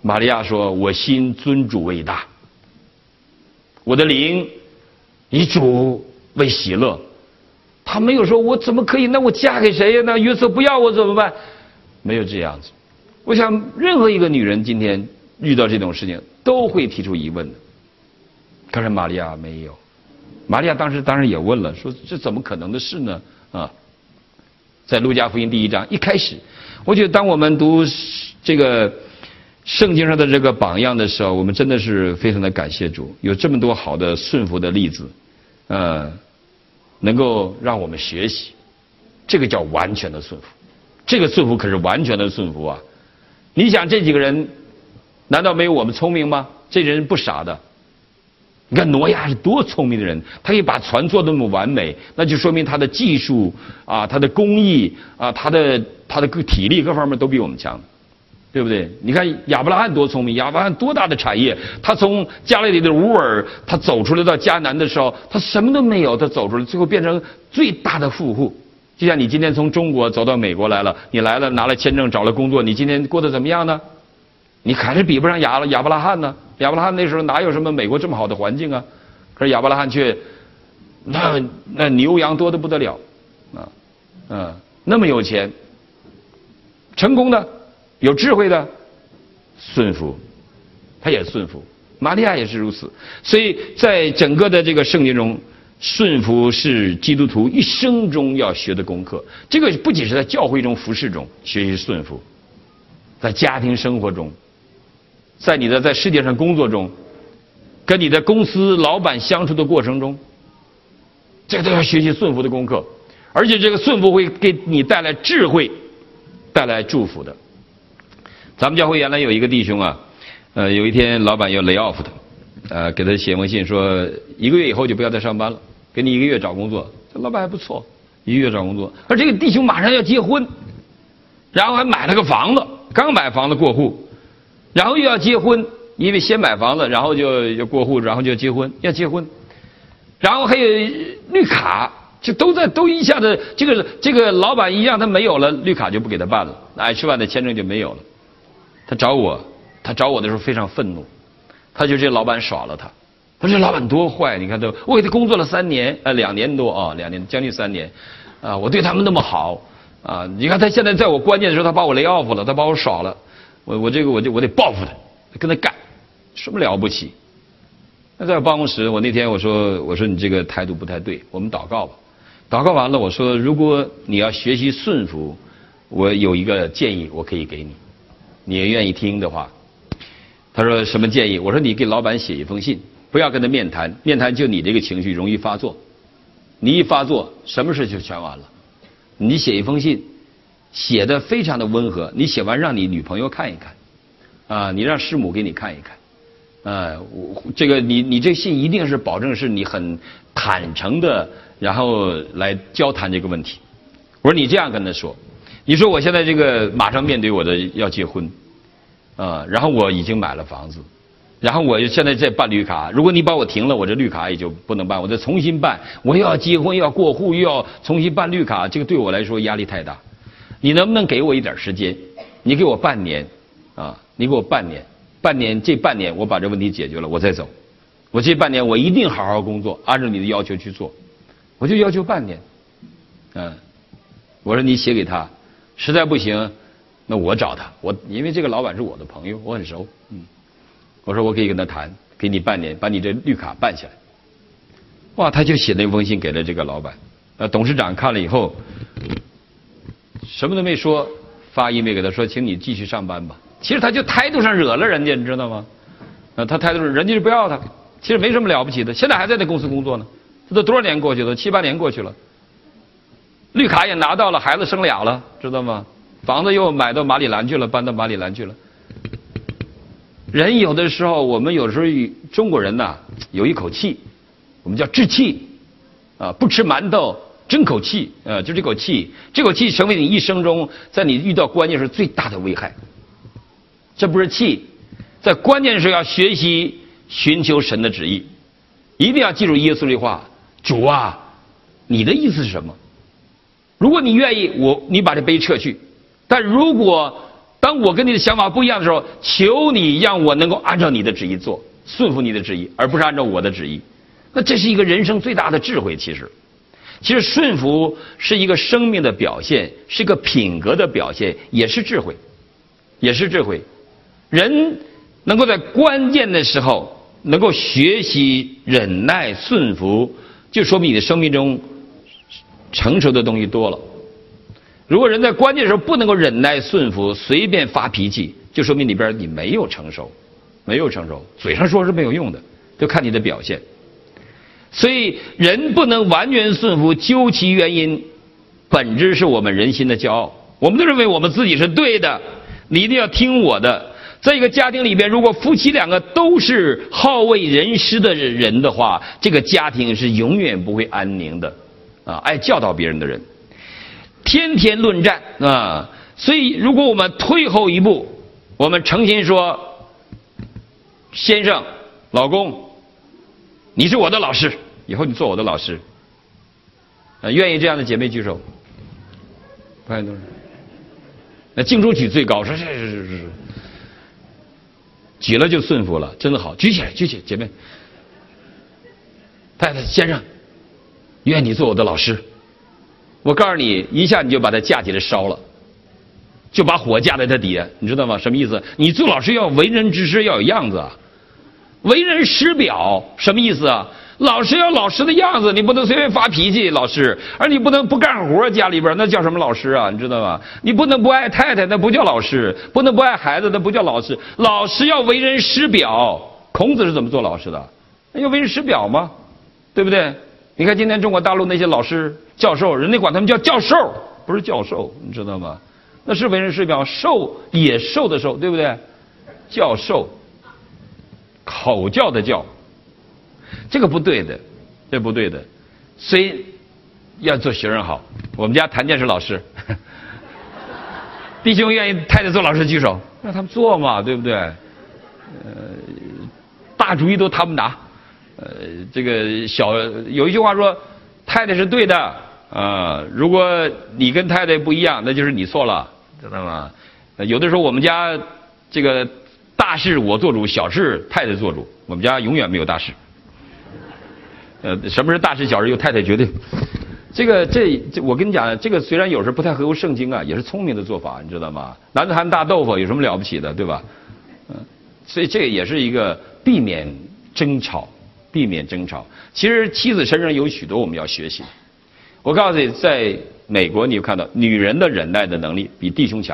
玛利亚说：“我心尊主为大，我的灵以主为喜乐。”她没有说我怎么可以，那我嫁给谁呀？那约瑟不要我怎么办？没有这样子。我想任何一个女人今天遇到这种事情都会提出疑问的，可是玛利亚没有。玛利亚当时当然也问了，说这怎么可能的事呢？啊，在路加福音第一章一开始，我觉得当我们读这个圣经上的这个榜样的时候，我们真的是非常的感谢主，有这么多好的顺服的例子，呃，能够让我们学习，这个叫完全的顺服。这个顺服可是完全的顺服啊！你想这几个人，难道没有我们聪明吗？这人不傻的。你看挪亚是多聪明的人，他可以把船做得那么完美，那就说明他的技术啊，他的工艺啊，他的他的体力各方面都比我们强，对不对？你看亚伯拉罕多聪明，亚伯拉罕多大的产业，他从加利利的乌尔，他走出来到迦南的时候，他什么都没有，他走出来，最后变成最大的富户。就像你今天从中国走到美国来了，你来了拿了签证找了工作，你今天过得怎么样呢？你还是比不上亚亚伯拉罕呢。亚伯拉罕那时候哪有什么美国这么好的环境啊？可是亚伯拉罕却那那牛羊多得不得了啊，嗯，那么有钱，成功的，有智慧的，顺服，他也顺服。玛利亚也是如此。所以在整个的这个圣经中，顺服是基督徒一生中要学的功课。这个不仅是在教会中服侍中学习顺服，在家庭生活中，在你的在世界上工作中，跟你的公司老板相处的过程中，这个都要学习顺服的功课。而且这个顺服会给你带来智慧，带来祝福的。咱们教会原来有一个弟兄啊，呃，有一天老板要 lay off 他，呃，给他写封信说一个月以后就不要再上班了，给你一个月找工作。这老板还不错，一个月找工作。而这个弟兄马上要结婚，然后还买了个房子，刚买房子过户，然后又要结婚，因为先买房子，然后就就过户，然后就结婚，要结婚，然后还有绿卡，就都在都一下子，这个这个老板一让他没有了，绿卡就不给他办了，爱吃饭的签证就没有了。他找我，他找我的时候非常愤怒，他就这老板耍了他。他说这老板多坏，你看都我给他工作了三年，呃两年多啊，两年将近三年，啊，我对他们那么好啊，你看他现在在我关键的时候，他把我 lay off了，他把我耍了，我我这个我就我得报复他，跟他干，什么了不起？那在办公室，我那天我说我说你这个态度不太对，我们祷告吧。祷告完了，我说如果你要学习顺服，我有一个建议我可以给你，你也愿意听的话。他说什么建议？我说你给老板写一封信，不要跟他面谈，面谈就你这个情绪容易发作，你一发作，什么事就全完了。你写一封信，写的非常的温和，你写完让你女朋友看一看，啊，你让师母给你看一看，啊，这个你你这信一定是保证是你很坦诚的，然后来交谈这个问题。我说你这样跟他说，你说我现在这个马上面对我的要结婚，啊，然后我已经买了房子，然后我现在在办绿卡，如果你把我停了，我这绿卡也就不能办，我再重新办，我又要结婚又要过户又要重新办绿卡，这个对我来说压力太大。你能不能给我一点时间？你给我半年，啊，你给我半年，半年这半年我把这问题解决了，我再走。我这半年我一定好好工作，按照你的要求去做。我就要求半年，嗯，我说你写给他，实在不行，那我找他，我因为这个老板是我的朋友，我很熟，嗯，我说我可以跟他谈，给你半年，把你这绿卡办下来。哇，他就写那封信给了这个老板，呃，董事长看了以后，什么都没说，发 email 给他说，请你继续上班吧。其实他就态度上惹了人家，你知道吗？啊，他态度上人家就不要他，其实没什么了不起的，现在还在那公司工作呢。这都多少年过去了？七八年过去了，绿卡也拿到了，孩子生俩了，知道吗？房子又买到马里兰去了，搬到马里兰去了。人有的时候，我们有时候中国人呐，有一口气，我们叫志气，啊，不吃馒头争口气，呃，就这口气，这口气成为你一生中在你遇到关键时最大的危害。这不是气，在关键时候要学习寻求神的旨意，一定要记住耶稣这话。主啊，你的意思是什么？如果你愿意，我你把这杯撤去；但如果当我跟你的想法不一样的时候，求你让我能够按照你的旨意做，顺服你的旨意，而不是按照我的旨意。那这是一个人生最大的智慧。其实其实顺服是一个生命的表现，是一个品格的表现，也是智慧，也是智慧。人能够在关键的时候能够学习忍耐顺服，就说明你的生命中成熟的东西多了。如果人在关键时候不能够忍耐顺服，随便发脾气，就说明里边你没有成熟，没有成熟，嘴上说是没有用的，就看你的表现。所以人不能完全顺服，究其原因，本质是我们人心的骄傲。我们都认为我们自己是对的，你一定要听我的。在一个家庭里边，如果夫妻两个都是好为人师的人的话，这个家庭是永远不会安宁的啊！爱教导别人的人，天天论战啊！所以，如果我们退后一步，我们诚心说：“先生，老公，你是我的老师，以后你做我的老师。”啊，愿意这样的姐妹举手。不太多人。那净主举最高，说是是是是。举了就顺服了，真的好，举起来，举起来，姐妹，太太，先生，愿你做我的老师。我告诉你，一下你就把他架起来烧了，就把火架在他底下，你知道吗？什么意思？你做老师要为人之师，要有样子啊，为人师表，什么意思啊？老师要老师的样子，你不能随便发脾气，老师，而你不能不干活，家里边那叫什么老师啊？你知道吗？你不能不爱太太，那不叫老师；不能不爱孩子，那不叫老师。老师要为人师表。孔子是怎么做老师的？要为人师表吗？对不对？你看今天中国大陆那些老师、教授，人家管他们叫教授，不是教授，你知道吗？那是为人师表，授野兽的授，对不对？教授，口教的教。这个不对的，这不对的，所以要做学生好。我们家谭健是老师，弟兄愿意太太做老师举手，让他们做嘛，对不对？呃，大主意都他们拿，呃，这个小有一句话说，太太是对的啊、呃，如果你跟太太不一样，那就是你错了，知道吗？有的时候我们家这个大事我做主，小事太太做主，我们家永远没有大事。呃，什么是大事小事由太太决定？这个这这，我跟你讲，这个虽然有时候不太合乎圣经啊，也是聪明的做法，你知道吗？男子汉大豆腐有什么了不起的，对吧？嗯，所以这个也是一个避免争吵，避免争吵。其实妻子身上有许多我们要学习。我告诉你，在美国你有看到，女人的忍耐的能力比弟兄强。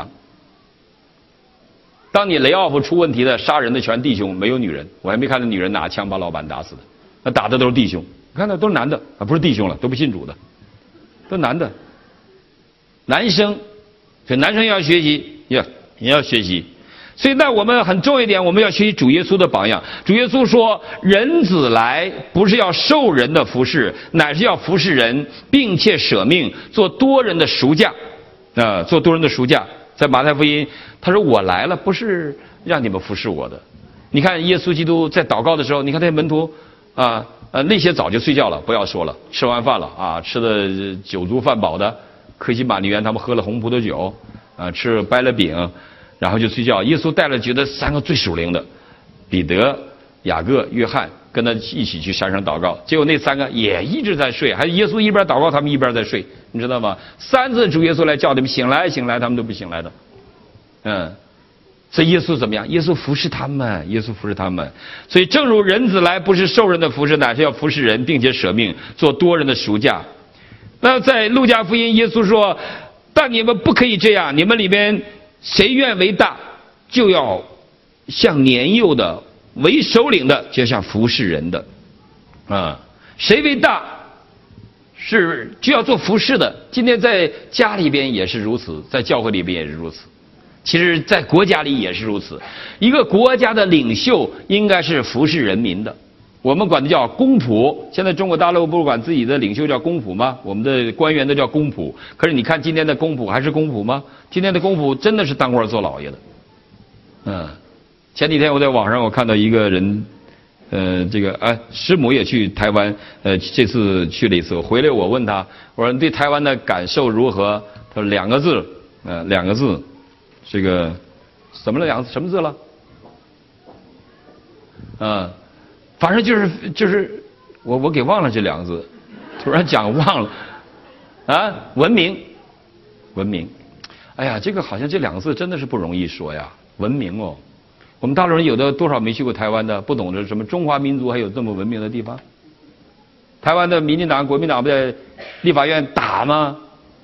当你雷奥夫出问题的、杀人的全弟兄，没有女人，我还没看到女人拿枪把老板打死的。那打的都是弟兄，你看到都是男的啊，不是弟兄了，都不信主的，都男的。男生，所以男生要学习，要也要学习。所以那我们很重要一点，我们要学习主耶稣的榜样。主耶稣说：“人子来，不是要受人的服侍，乃是要服侍人，并且舍命，做多人的赎价。”啊，做多人的赎价。在马太福音，他说：“我来了，不是让你们服侍我的。”你看耶稣基督在祷告的时候，你看那些门徒。啊，呃，那些早就睡觉了，不要说了。吃完饭了啊，吃的酒足饭饱的，克西马尼园他们喝了红葡萄酒，啊，吃掰了饼，然后就睡觉。耶稣带了觉得三个最属灵的，彼得、雅各、约翰，跟他一起去山上祷告。结果那三个也一直在睡，还耶稣一边祷告，他们一边在睡，你知道吗？三次主耶稣来叫他们醒来，醒来，他们都不醒来的。嗯。所以耶稣怎么样？耶稣服侍他们，耶稣服侍他们。所以正如人子来，不是受人的服侍，乃是要服侍人，并且舍命，做多人的赎价。那在路加福音，耶稣说：“但你们不可以这样，你们里边谁愿为大，就要像年幼的，为首领的，就像服侍人的。啊，谁为大，是就要做服侍的。今天在家里边也是如此，在教会里边也是如此。”其实在国家里也是如此，一个国家的领袖应该是服侍人民的，我们管它叫公仆。现在中国大陆不是管自己的领袖叫公仆吗？我们的官员都叫公仆。可是你看今天的公仆还是公仆吗？今天的公仆真的是当官做老爷的。嗯，前几天我在网上我看到一个人，呃，这个哎，师母也去台湾，呃，这次去了一次，我回来我问他，我说你对台湾的感受如何？他说两个字，呃，两个字。这个怎么了两什么字了？嗯，反正就是就是我我给忘了这两个字，突然讲忘了啊，文明，文明。哎呀，这个好像这两个字真的是不容易说呀，文明哦。我们大陆人有的多少没去过台湾的，不懂得什么中华民族还有这么文明的地方。台湾的民进党、国民党不在立法院打吗？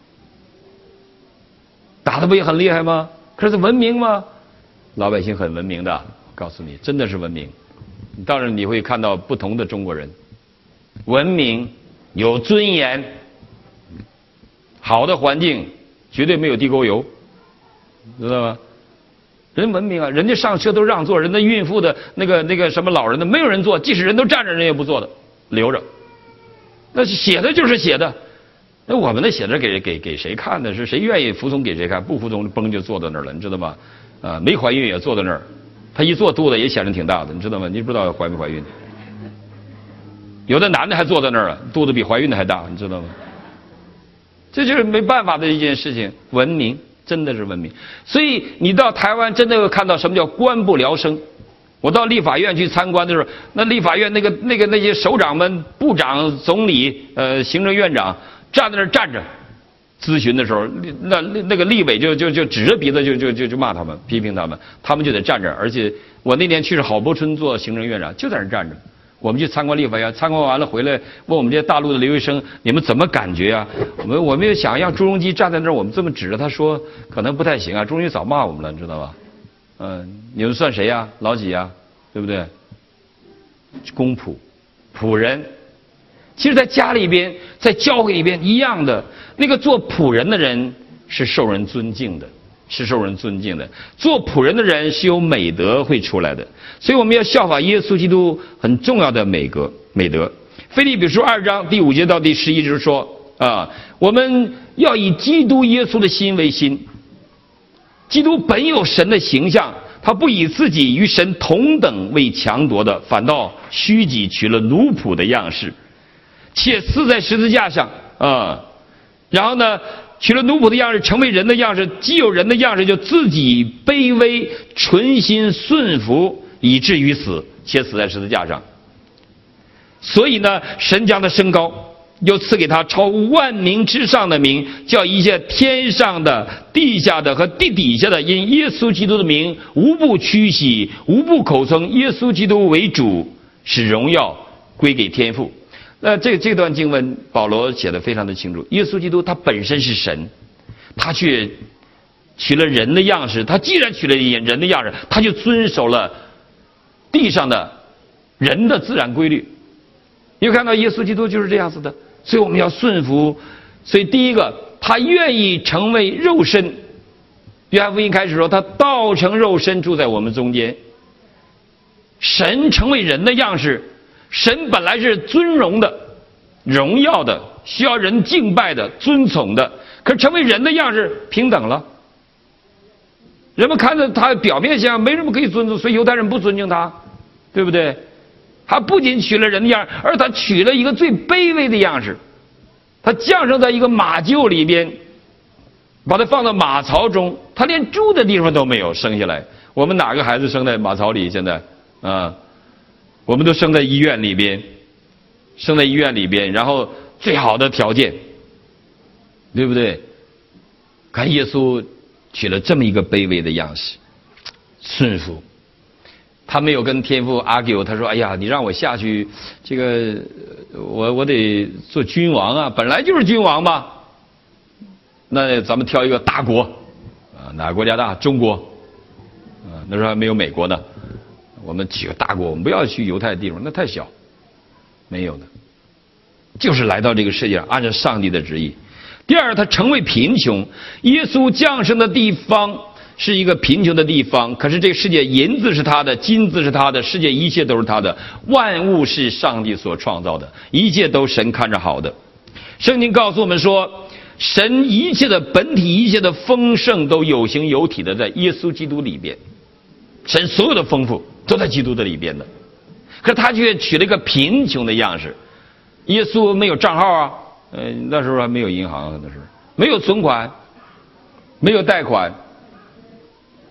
打的不也很厉害吗？可是文明吗？老百姓很文明的，我告诉你，真的是文明。当然你会看到不同的中国人，文明有尊严，好的环境绝对没有地沟油，知道吗？人文明啊，人家上车都让座，人家孕妇的那个那个什么老人的没有人坐，即使人都站着，人也不坐的，留着。那写的就是写的，那我们的写的给给给谁看的？是谁愿意服从给谁看？不服从崩就坐到那儿了，你知道吗？啊，没怀孕也坐在那儿，他一坐肚子也显得挺大的，你知道吗？你不知道怀没怀孕？有的男的还坐在那儿了，肚子比怀孕的还大，你知道吗？这就是没办法的一件事情。文明真的是文明，所以你到台湾真的会看到什么叫官不聊生。我到立法院去参观的时候，那立法院那个那个那些首长们、部长、总理、呃行政院长站在那儿站着，咨询的时候，那那那个立委就就就指着鼻子就就就就骂他们，批评他们，他们就得站着。而且我那年去是郝柏村做行政院长，就在那儿站着。我们去参观立法院，参观完了回来问我们这些大陆的留学生，你们怎么感觉啊？我们我们也想让朱镕基站在那儿，我们这么指着他说，可能不太行啊。朱镕基早骂我们了，你知道吧？嗯，你们算谁呀？老几呀？对不对？公仆，仆人。其实，在家里边，在教会里边一样的，那个做仆人的人是受人尊敬的，是受人尊敬的。做仆人的人是有美德会出来的，所以我们要效法耶稣基督很重要的美格美德。腓立比书二章第五节到第十一节说啊，我们要以基督耶稣的心为心。基督本有神的形象，他不以自己与神同等为强夺的，反倒虚己，取了奴仆的样式，且死在十字架上啊。然后呢，取了奴仆的样式，成为人的样式。既有人的样式，就自己卑微，存心顺服，以至于死，且死在十字架上。所以呢，神将他升高，又赐给他超万名之上的名，叫一切天上的、地下的和地底下的，因耶稣基督的名，无不屈膝，无不口称耶稣基督为主，使荣耀归给天父。那这这段经文保罗写得非常的清楚，耶稣基督他本身是神，他却取了人的样式。他既然取了人的样式，他就遵守了地上的人的自然规律。你看到耶稣基督就是这样子的，所以我们要顺服。所以第一个，他愿意成为肉身。约翰福音开始说，他道成肉身住在我们中间。神成为人的样式，神本来是尊荣的、荣耀的，需要人敬拜的、尊崇的，可是成为人的样式，平等了。人们看着他表面上没什么可以尊重，所以犹太人不尊敬他，对不对？他不仅取了人的样式，而他取了一个最卑微的样式。他降生在一个马厩里边，把他放到马槽中，他连住的地方都没有，生下来。我们哪个孩子生在马槽里？现在啊，我们都生在医院里边，生在医院里边，然后最好的条件，对不对？看耶稣取了这么一个卑微的样式，顺服。他没有跟天父 argue， 他说：“哎呀，你让我下去，这个我我得做君王啊，本来就是君王嘛。那咱们挑一个大国，啊，哪个国家大？中国，啊，那时候还没有美国呢。我们几个大国，我们不要去犹太地方，那太小，没有的，就是来到这个世界上，按照上帝的旨意。第二，他成为贫穷，耶稣降生的地方。”是一个贫穷的地方，可是这个世界银子是他的，金子是他的，世界一切都是他的，万物是上帝所创造的，一切都神看着好的。圣经告诉我们说，神一切的本体，一切的丰盛都有形有体的在耶稣基督里边，神所有的丰富都在基督的里边的。可是他却取了一个贫穷的样式。耶稣没有账号啊，呃，那时候还没有银行，那时候没有存款，没有贷款。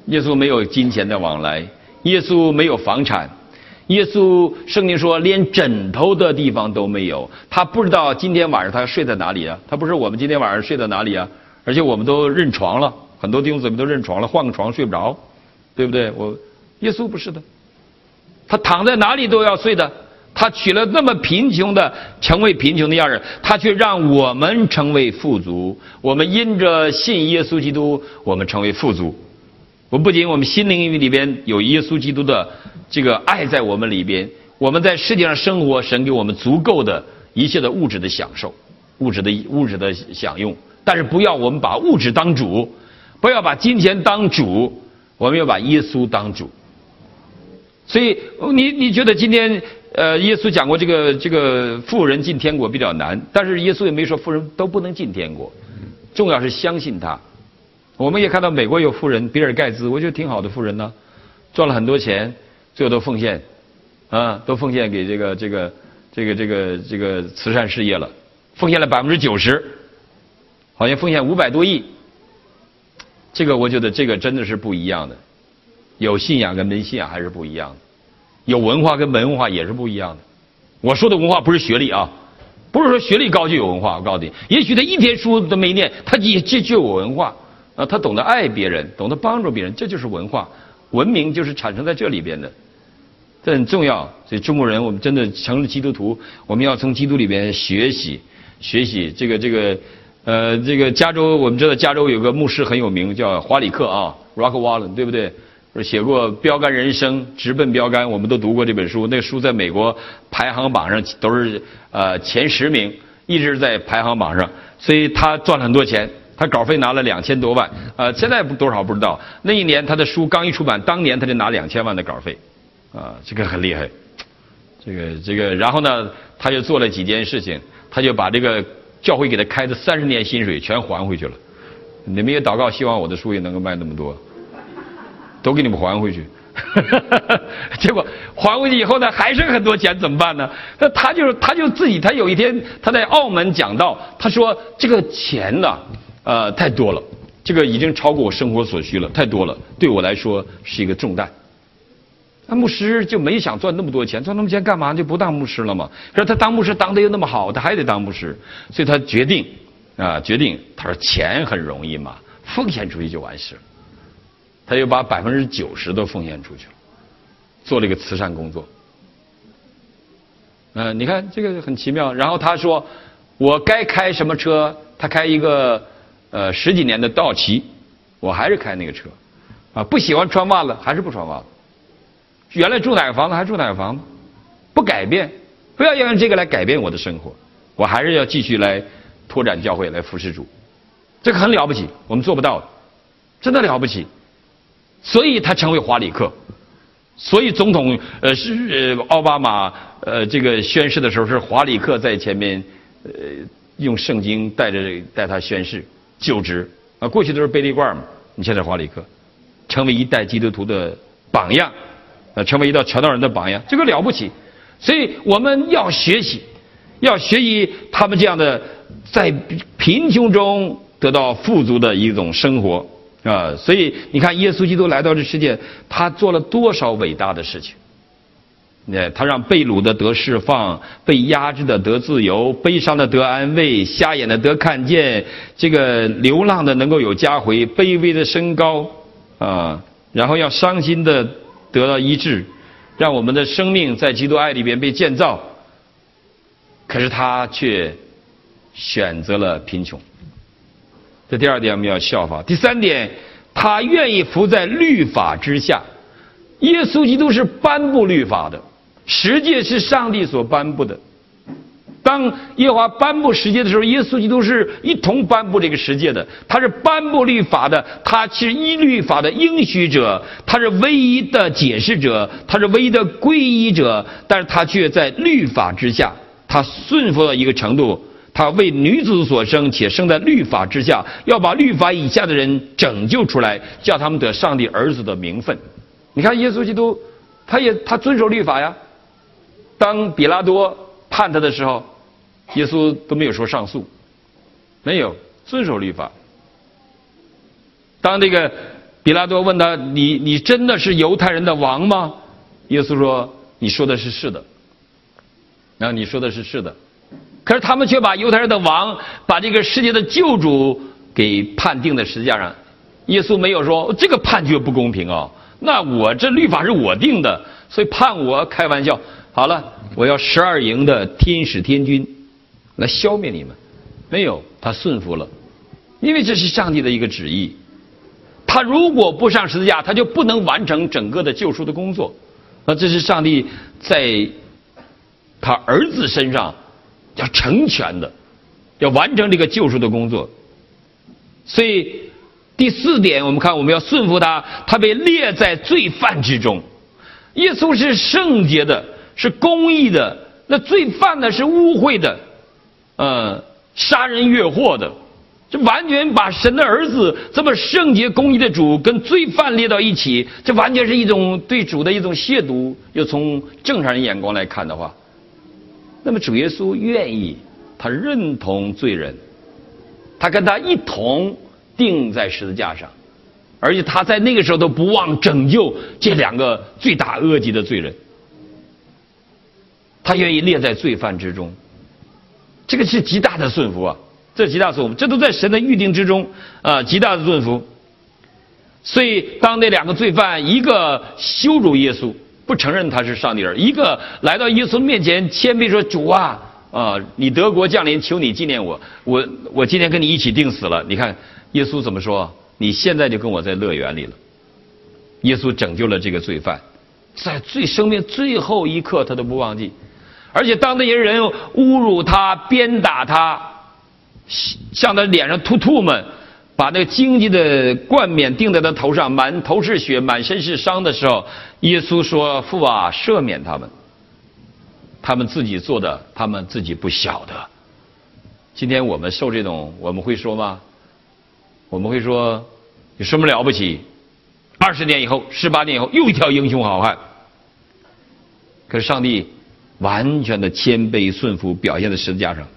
耶稣没有金钱的往来，耶稣没有房产，耶稣圣经说连枕头的地方都没有，他不知道今天晚上他睡在哪里啊？他不是我们今天晚上睡在哪里啊？而且我们都认床了，很多弟兄姊妹都认床了，换个床睡不着，对不对？我耶稣不是的，他躺在哪里都要睡的。他取了那么贫穷的，成为贫穷的样式，他却让我们成为富足。我们因着信耶稣基督，我们成为富足。我不仅我们心灵里边有耶稣基督的这个爱在我们里边，我们在世界上生活，神给我们足够的一切的物质的享受，物质的物质的享用。但是不要我们把物质当主，不要把金钱当主，我们要把耶稣当主。所以你你觉得今天呃耶稣讲过这个这个富人进天国比较难，但是耶稣也没说富人都不能进天国，重要是相信他。我们也看到美国有富人比尔盖茨，我觉得挺好的富人呢，赚了很多钱，最后都奉献啊，都奉献给这个这个这个这个这个慈善事业了，奉献了百分之九十，好像奉献五百多亿。这个我觉得这个真的是不一样的。有信仰跟没信仰还是不一样的，有文化跟没文化也是不一样的。我说的文化不是学历啊，不是说学历高就有文化。我告诉你，也许他一天书都没念，他也这就有文化啊。他懂得爱别人，懂得帮助别人，这就是文化。文明就是产生在这里边的，这很重要。所以中国人，我们真的成了基督徒，我们要从基督里边学习学习。这个这个呃，这个加州，我们知道加州有个牧师很有名，叫华里克啊 ，Rock Wallen， 对不对？写过《标杆人生》，直奔标杆，我们都读过这本书。那个书在美国排行榜上都是呃前十名，一直在排行榜上。所以他赚了很多钱，他稿费拿了两千多万，呃，现在多少不知道。那一年他的书刚一出版，当年他就拿两千万的稿费，啊，这个很厉害。这个这个，然后呢，他就做了几件事情，他就把这个教会给他开的三十年薪水全还回去了。你们也祷告，希望我的书也能够卖那么多。都给你们还回去，结果还回去以后呢，还剩很多钱，怎么办呢？那他就他就自己，他有一天他在澳门讲到，他说这个钱呢，呃，太多了，这个已经超过我生活所需了，太多了，对我来说是一个重担。那牧师就没想赚那么多钱，赚那么多钱干嘛？就不当牧师了嘛。可是他当牧师当得又那么好，他还得当牧师，所以他决定啊、呃，决定他说钱很容易嘛，奉献出去就完事了。他又把百分之九十都奉献出去了，做了一个慈善工作。嗯、呃，你看这个很奇妙。然后他说，我该开什么车？他开一个呃十几年的道奇，我还是开那个车。啊，不喜欢穿袜子还是不穿袜子。原来住哪个房子还住哪个房子，不改变，不要用这个来改变我的生活，我还是要继续来拓展教会，来服侍主。这个很了不起，我们做不到的，真的了不起。所以他成为华里克，所以总统呃是呃奥巴马呃这个宣誓的时候是华里克在前面呃用圣经带着带他宣誓就职啊，过去都是贝利罐嘛，你现在华里克成为一代基督徒的榜样，呃成为一道传道人的榜样，这个了不起。所以我们要学习，要学习他们这样的在贫穷中得到富足的一种生活。啊，所以你看，耶稣基督来到这世界，他做了多少伟大的事情？那他让被掳的得释放，被压制的得自由，悲伤的得安慰，瞎眼的得看见，这个流浪的能够有家回，卑微的升高啊，然后要伤心的得到医治，让我们的生命在基督爱里边被建造。可是他却选择了贫穷。这第二点我们要效法。第三点，他愿意服在律法之下。耶稣基督是颁布律法的，十诫是上帝所颁布的。当耶和华颁布十诫的时候，耶稣基督是一同颁布这个十诫的，他是颁布律法的，他是依律法的应许者，他是唯一的解释者，他是唯一的皈依者，但是他却在律法之下，他顺服到一个程度，他为女子所生，且生在律法之下，要把律法以下的人拯救出来，叫他们得上帝儿子的名分。你看耶稣基督，他也他遵守律法呀。当比拉多判他的时候，耶稣都没有说上诉，没有遵守律法。当这个比拉多问他：“你你真的是犹太人的王吗？”耶稣说：“你说的是是的。”然后你说的是是的，可是他们却把犹太人的王，把这个世界的救主给判定在十字架上。耶稣没有说这个判决不公平啊，那我这律法是我定的，所以判我开玩笑。好了，我要十二营的天使天军来消灭你们。没有，他顺服了，因为这是上帝的一个旨意。他如果不上十字架，他就不能完成整个的救赎的工作。那这是上帝在他儿子身上要成全的，要完成这个救赎的工作。所以第四点，我们看我们要顺服他，他被列在罪犯之中。耶稣是圣洁的，是公义的，那罪犯呢是污秽的，呃，杀人越货的。这完全把神的儿子这么圣洁公义的主跟罪犯列到一起，这完全是一种对主的一种亵渎。又从正常人眼光来看的话，那么主耶稣愿意，他认同罪人，他跟他一同钉在十字架上，而且他在那个时候都不忘拯救这两个罪大恶极的罪人，他愿意列在罪犯之中，这个是极大的顺服啊！这极大顺服，这都在神的预定之中啊、呃，极大的顺服。所以当那两个罪犯，一个羞辱耶稣，不承认他是上帝儿，一个来到耶稣面前谦卑说：“主啊，啊、呃，你德国降临，求你纪念我，我我今天跟你一起定死了。”你看耶稣怎么说？你现在就跟我在乐园里了。耶稣拯救了这个罪犯，在最生命最后一刻他都不忘记。而且当那些人侮辱他、鞭打他，向他脸上吐吐沫，把那个荆棘的冠冕钉在他头上，满头是血，满身是伤的时候，耶稣说：“父啊，赦免他们，他们自己做的，他们自己不晓得。”今天我们受这种，我们会说吗？我们会说有什么了不起？二十年以后，十八年以后，又一条英雄好汉。可是上帝完全的谦卑顺服表现在十字架上。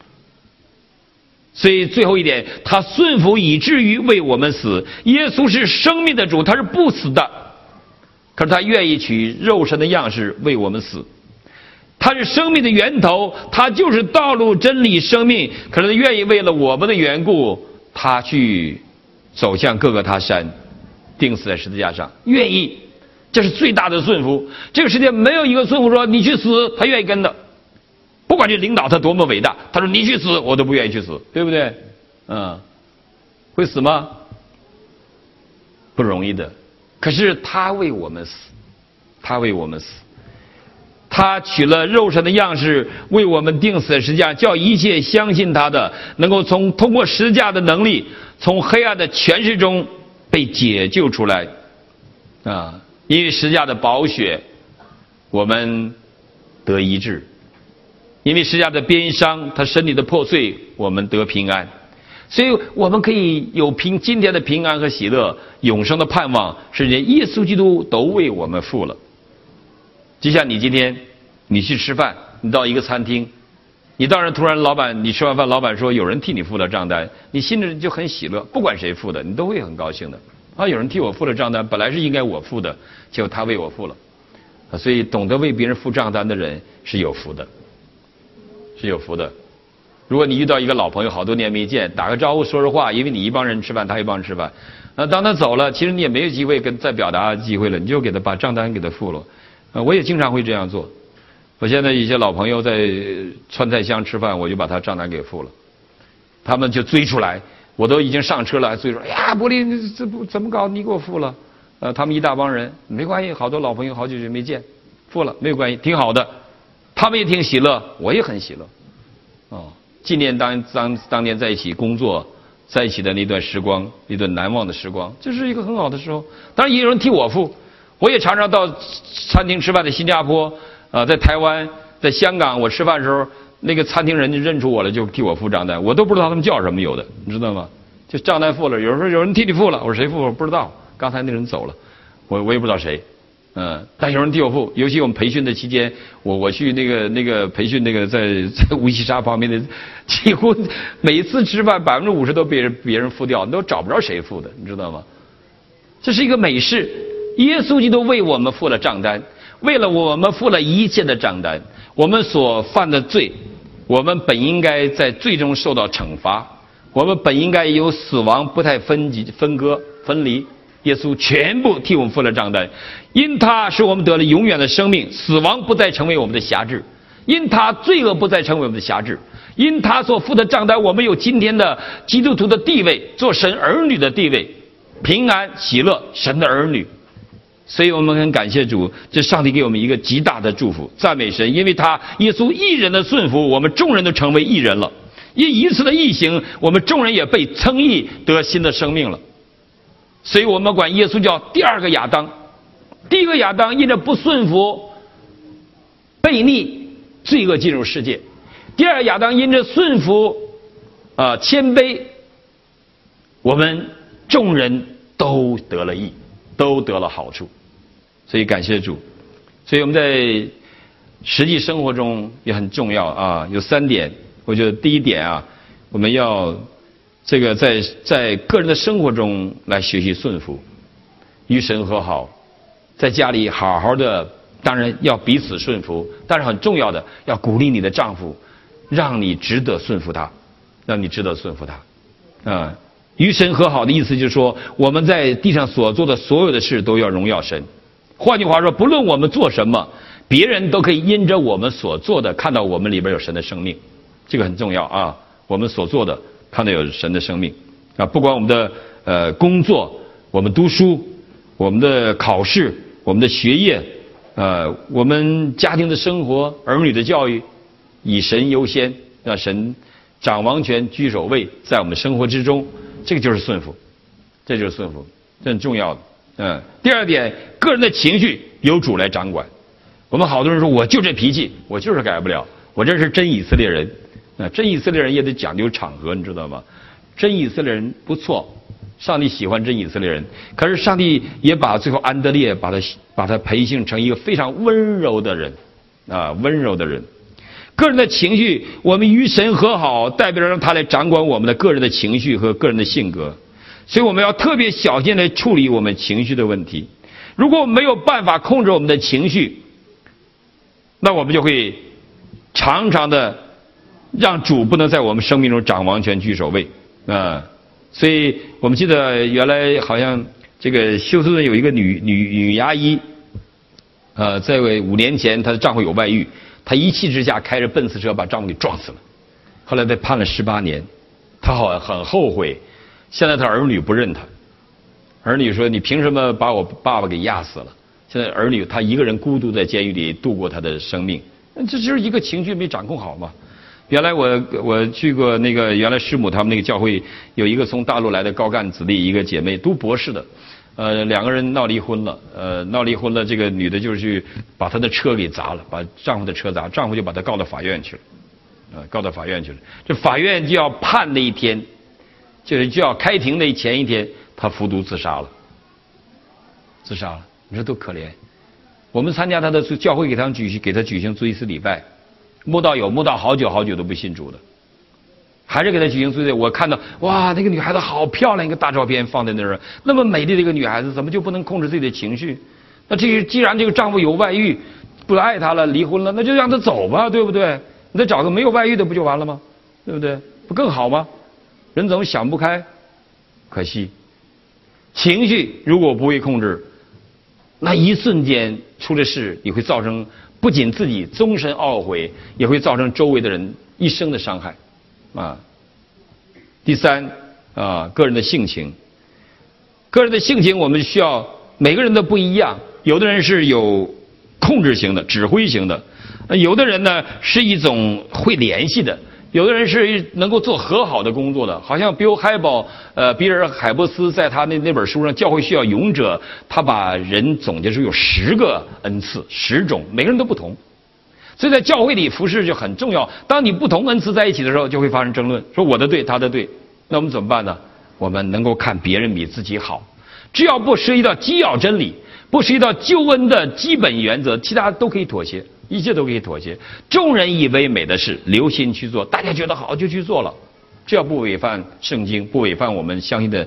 所以最后一点，他顺服以至于为我们死。耶稣是生命的主，他是不死的，可是他愿意取肉身的样式为我们死。他是生命的源头，他就是道路、真理、生命，可是他愿意为了我们的缘故，他去走向各个他山，钉死在十字架上，愿意。这是最大的顺服。这个世界没有一个顺服说你去死他愿意跟的，不管这领导他多么伟大，他说你去死我都不愿意去死，对不对？嗯，会死吗？不容易的。可是他为我们死，他为我们死，他取了肉身的样式为我们钉死在十字架，叫一切相信他的能够从通过十字架的能力，从黑暗的权势中被解救出来啊！因为十字架的宝血，我们得医治；因为十字架的鞭伤，他身体的破碎，我们得平安。所以我们可以有平今天的平安和喜乐，永生的盼望，是连耶稣基督都为我们付了。就像你今天你去吃饭，你到一个餐厅，你当然突然老板你吃完饭，老板说有人替你付了账单，你心里就很喜乐，不管谁付的，你都会很高兴的。啊，有人替我付了账单，本来是应该我付的，结果他为我付了。啊，所以懂得为别人付账单的人是有福的，是有福的。如果你遇到一个老朋友，好多年没见，打个招呼说说话，因为你一帮人吃饭，他一帮人吃饭，那当他走了，其实你也没有机会跟再表达机会了，你就给他把账单给他付了。啊，我也经常会这样做。我现在一些老朋友在川菜乡吃饭，我就把他账单给付了，他们就追出来。我都已经上车了，还追说：“哎呀，柏林，你这不怎么搞？你给我付了。”呃，他们一大帮人，没关系，好多老朋友好久就没见，付了没有关系，挺好的。他们也挺喜乐，我也很喜乐。哦，纪念当当当年在一起工作在一起的那段时光，一段难忘的时光，这是一个很好的时候。当然也有人替我付，我也常常到餐厅吃饭，在新加坡啊、呃，在台湾，在香港，我吃饭的时候。那个餐厅人就认出我了，就替我付账单，我都不知道他们叫什么，有的你知道吗？就账单付了，有时候有人替你付了，我说谁付？我不知道，刚才那人走了，我我也不知道谁，嗯，但有人替我付。尤其我们培训的期间，我我去那个那个培训那个在在无锡沙旁边的，几乎每次吃饭百分之五十都别人别人付掉，你都找不着谁付的，你知道吗？ 这是一个美事。耶稣基督为我们付了账单，为了我们付了一切的账单。我们所犯的罪，我们本应该在罪中受到惩罚，我们本应该由死亡不太分级分割分离，耶稣全部替我们付了账单。因他使我们得了永远的生命，死亡不再成为我们的辖制，因他罪恶不再成为我们的辖制，因他所付的账单，我们有今天的基督徒的地位，做神儿女的地位，平安喜乐，神的儿女。所以我们很感谢主，这上帝给我们一个极大的祝福，赞美神，因为他耶稣一人的顺服，我们众人都成为义人了。因一次的义行，我们众人也被称义，得新的生命了。所以我们管耶稣叫第二个亚当。第一个亚当因着不顺服、悖逆、罪恶进入世界；第二亚当因着顺服、啊、呃、谦卑，我们众人都得了义，都得了好处。所以感谢主。所以我们在实际生活中也很重要啊，有三点。我觉得第一点啊，我们要这个在在个人的生活中来学习顺服，与神和好，在家里好好的，当然要彼此顺服，但是很重要的要鼓励你的丈夫，让你值得顺服他，让你值得顺服他啊。与神和好的意思就是说，我们在地上所做的所有的事都要荣耀神。换句话说，不论我们做什么，别人都可以因着我们所做的看到我们里边有神的生命，这个很重要啊。我们所做的看到有神的生命啊，不管我们的呃工作，我们读书，我们的考试，我们的学业，呃，我们家庭的生活，儿女的教育，以神优先，让神掌王权居首位，在我们生活之中，这个就是顺服，这就是顺服，这很重要的。嗯，第二点，个人的情绪由主来掌管。我们好多人说，我就这脾气，我就是改不了，我这是真以色列人。啊，真以色列人也得讲究场合，你知道吗？真以色列人不错，上帝喜欢真以色列人。可是上帝也把最后安德烈把他把他培训成一个非常温柔的人，啊，温柔的人。个人的情绪，我们与神和好，代表着让他来掌管我们的个人的情绪和个人的性格。所以我们要特别小心来处理我们情绪的问题。如果我们没有办法控制我们的情绪，那我们就会常常的让主不能在我们生命中掌王权居首位啊。所以我们记得原来好像这个休斯顿有一个女女女牙医，呃，在五年前她的丈夫有外遇，她一气之下开着奔驰车把丈夫给撞死了，后来被判了十八年，她好很后悔。现在她儿女不认她，儿女说你凭什么把我爸爸给压死了？现在儿女她一个人孤独在监狱里度过她的生命，这就是一个情绪没掌控好嘛。原来我我去过那个原来师母他们那个教会有一个从大陆来的高干子弟，一个姐妹读博士的，呃两个人闹离婚了，呃闹离婚了，这个女的就去把她的车给砸了，把丈夫的车砸，丈夫就把她告到法院去了，啊、呃、告到法院去了。这法院就要判那一天，就是就要开庭那前一天，她服毒自杀了，自杀了，你说多可怜。我们参加她的教会给她举行给她举行追思礼拜。慕道友慕道好久好久都不信主的，还是给他举行追思。我看到哇，那个女孩子好漂亮，一个大照片放在那儿，那么美丽的一个女孩子，怎么就不能控制自己的情绪？那这个既然这个丈夫有外遇，不爱她了，离婚了，那就让她走吧，对不对？你再找个没有外遇的不就完了吗？对不对？不更好吗？人总想不开，可惜情绪如果不会控制，那一瞬间出了事，你会造成不仅自己终身懊悔，也会造成周围的人一生的伤害，啊。第三啊，个人的性情，个人的性情我们需要每个人都不一样，有的人是有控制型的、指挥型的，有的人呢是一种会联系的。有的人是能够做和好的工作的，好像比尔海堡呃比尔海波斯在他那那本书上《教会需要勇者》，他把人总结出有十个恩赐，十种，每个人都不同。所以在教会里服侍就很重要。当你不同恩赐在一起的时候，就会发生争论，说我的对，他的对，那我们怎么办呢？我们能够看别人比自己好，只要不涉及到基要真理，不涉及到救恩的基本原则，其他都可以妥协。一切都可以妥协，众人以为美的事，留心去做，大家觉得好就去做了，只要不违反圣经，不违反我们相信的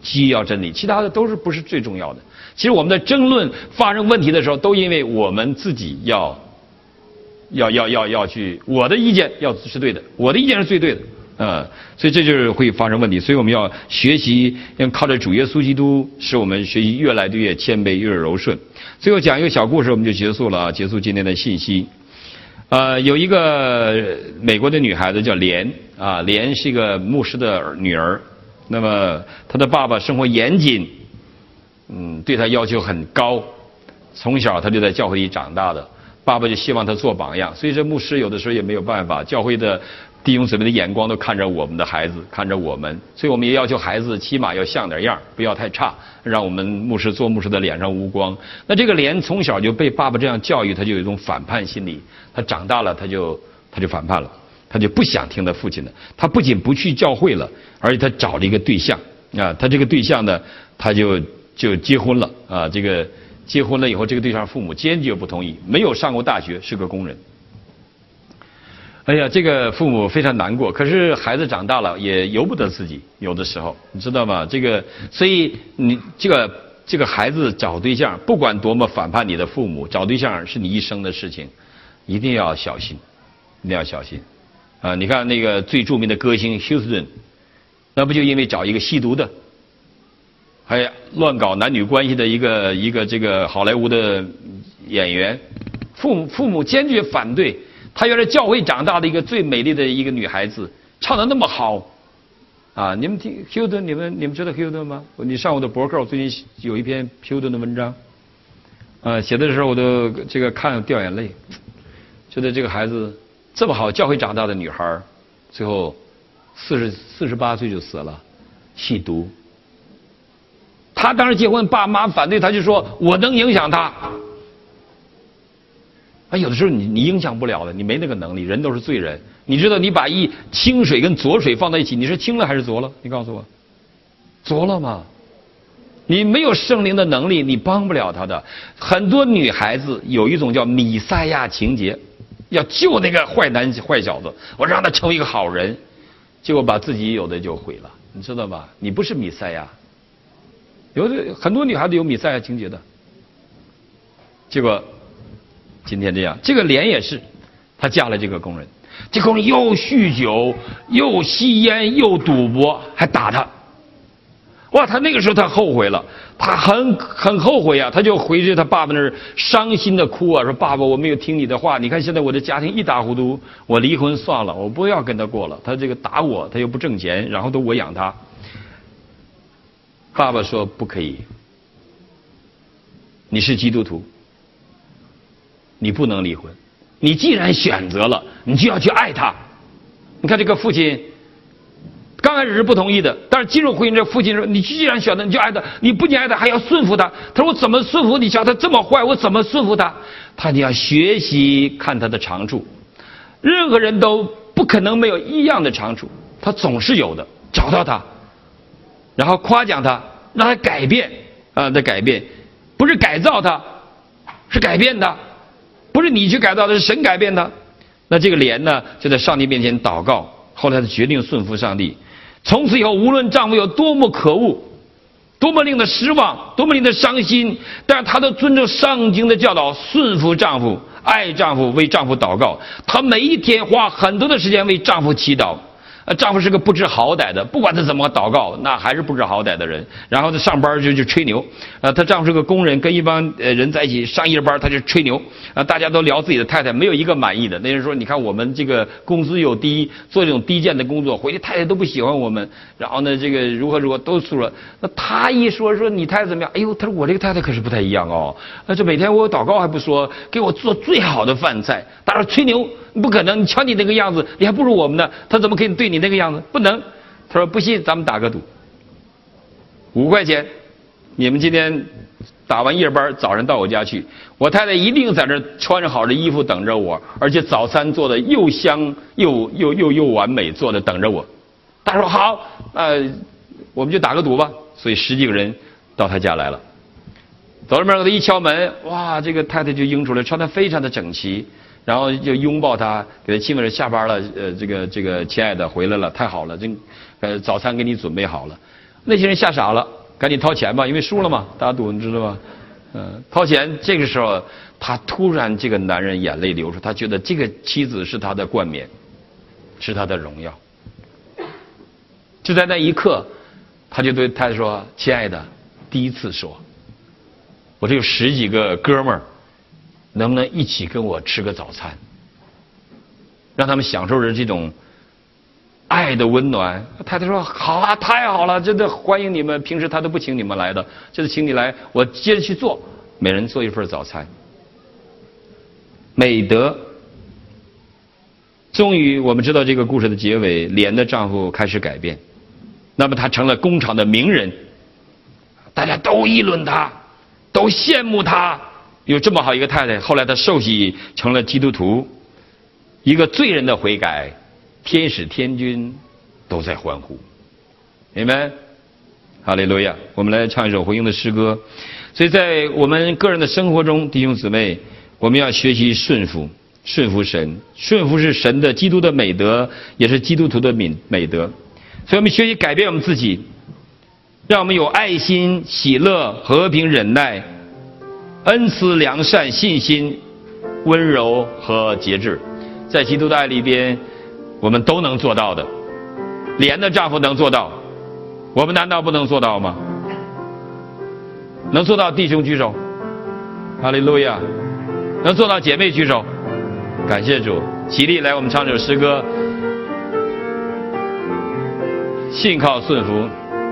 基要真理，其他的都是不是最重要的。其实我们的争论发生问题的时候，都因为我们自己要要要要要去，我的意见要是对的，我的意见是最对的，呃，所以这就是会发生问题。所以我们要学习，要靠着主耶稣基督，使我们学习越来越谦卑，越柔顺。最后讲一个小故事，我们就结束了啊，结束今天的信息。呃，有一个美国的女孩子叫莲啊，莲是一个牧师的女儿。那么她的爸爸生活严谨，嗯，对她要求很高，从小她就在教会里长大的，爸爸就希望她做榜样，所以这牧师有的时候也没有办法，教会的弟兄姊妹的眼光都看着我们的孩子，看着我们，所以我们也要求孩子起码要像点样，不要太差，让我们牧师做牧师的脸上无光。那这个莲从小就被爸爸这样教育，他就有一种反叛心理，他长大了他就他就反叛了。他就不想听他父亲的，他不仅不去教会了，而且他找了一个对象啊，他这个对象呢，他就就结婚了啊，这个结婚了以后，这个对象父母坚决不同意，没有上过大学，是个工人。哎呀，这个父母非常难过，可是孩子长大了也由不得自己，有的时候你知道吗？这个，所以你这个这个孩子找对象，不管多么反叛你的父母，找对象是你一生的事情，一定要小心，一定要小心。啊，你看那个最著名的歌星休斯顿，那不就因为找一个吸毒的，还乱搞男女关系的一个一个这个好莱坞的演员，父母父母坚决反对。她原来教会长大的一个最美丽的一个女孩子，唱得那么好，啊，你们听休斯顿，你们你们知道休斯顿吗？你上我的博客，我最近有一篇休斯顿的文章，啊，写的时候我都这个看掉眼泪，觉得这个孩子。这么好，教会长大的女孩，最后四十四十八岁就死了，吸毒。她当时结婚，爸妈反对，她就说我能影响她。啊，有的时候你你影响不了的，你没那个能力，人都是罪人。你知道，你把一清水跟浊水放在一起，你是清了还是浊了？你告诉我，浊了吗？你没有圣灵的能力，你帮不了她的。很多女孩子有一种叫弥赛亚情节。要救那个坏男坏小子，我让他成为一个好人，结果把自己有的就毁了，你知道吗？你不是弥赛亚，有的很多女孩子有弥赛亚情节的，结果今天这样，这个莲也是，她嫁了这个工人，这工人又酗酒，又吸烟，又赌博，还打她。哇，他那个时候他后悔了，他很很后悔啊，他就回去他爸爸那儿伤心的哭啊，说爸爸我没有听你的话，你看现在我的家庭一塌糊涂，我离婚算了，我不要跟他过了，他这个打我，他又不挣钱，然后都我养他。爸爸说不可以，你是基督徒，你不能离婚，你既然选择了，你就要去爱他。你看这个父亲刚开始是不同意的，但是进入婚姻，这父亲说：“你既然选择，你就爱他，你不仅爱他，还要顺服他。”他说：“我怎么顺服你？瞧他这么坏，我怎么顺服他？”他你要学习看他的长处，任何人都不可能没有一样的长处，他总是有的，找到他，然后夸奖他，让他改变啊，的改变，不是改造他，是改变他，不是你去改造他，是神改变他。那这个莲呢，就在上帝面前祷告，后来他决定顺服上帝。从此以后，无论丈夫有多么可恶，多么令他失望，多么令他伤心，但是她都遵照圣经的教导，顺服丈夫，爱丈夫，为丈夫祷告。她每一天花很多的时间为丈夫祈祷。呃，丈夫是个不知好歹的，不管他怎么祷告，那还是不知好歹的人。然后他上班就就吹牛，呃，她丈夫是个工人，跟一帮呃人在一起上夜班，他就吹牛，啊，大家都聊自己的太太，没有一个满意的。那人说，你看我们这个工资又低，做这种低贱的工作，回去太太都不喜欢我们。然后呢，这个如何如何都说。那他一说说你太太怎么样？哎呦，他说我这个太太可是不太一样哦，那这每天我祷告还不说，给我做最好的饭菜。大家吹牛。不可能，你瞧你那个样子，你还不如我们呢。他怎么可以对你那个样子？不能。他说不信，咱们打个赌，五块钱，你们今天打完夜班，早上到我家去，我太太一定在这穿着好的衣服等着我，而且早餐做的又香又又又又完美，做的等着我。他说好，呃，我们就打个赌吧。所以十几个人到他家来了，走到门口，他一敲门，哇，这个太太就应出来，穿得非常的整齐。然后就拥抱他，给他亲吻着，下班了，呃，这个这个亲爱的回来了，太好了，这呃早餐给你准备好了。那些人吓傻了， 赶紧掏钱吧，因为输了嘛，打赌你知道吧？嗯，掏钱。这个时候，他突然这个男人眼泪流出，他觉得这个妻子是他的冠冕，是他的荣耀。就在那一刻，他就对他说：“亲爱的，第一次说，我这有十几个哥们儿，能不能一起跟我吃个早餐？让他们享受着这种爱的温暖。”太太说：“好啊，太好了，真的欢迎你们。平时他都不请你们来的，这次请你来，我接着去做，每人做一份早餐。”美德。终于，我们知道这个故事的结尾，莲的丈夫开始改变，那么他成了工厂的名人，大家都议论他，都羡慕他有这么好一个太太。后来他受洗成了基督徒，一个罪人的悔改，天使天君都在欢呼。明白？哈利路亚！我们来唱一首回应的诗歌。所以在我们个人的生活中，弟兄姊妹，我们要学习顺服。顺服神，顺服是神的基督的美德，也是基督徒的美美德。所以我们学习改变我们自己，让我们有爱心、喜乐、和平、忍耐、恩慈、良善、信心、温柔和节制。在基督的爱里边，我们都能做到的。莲的丈夫能做到，我们难道不能做到吗？能做到弟兄举手，哈利路亚！能做到姐妹举手。感谢主，起立来，我们唱这首诗歌。信靠顺服。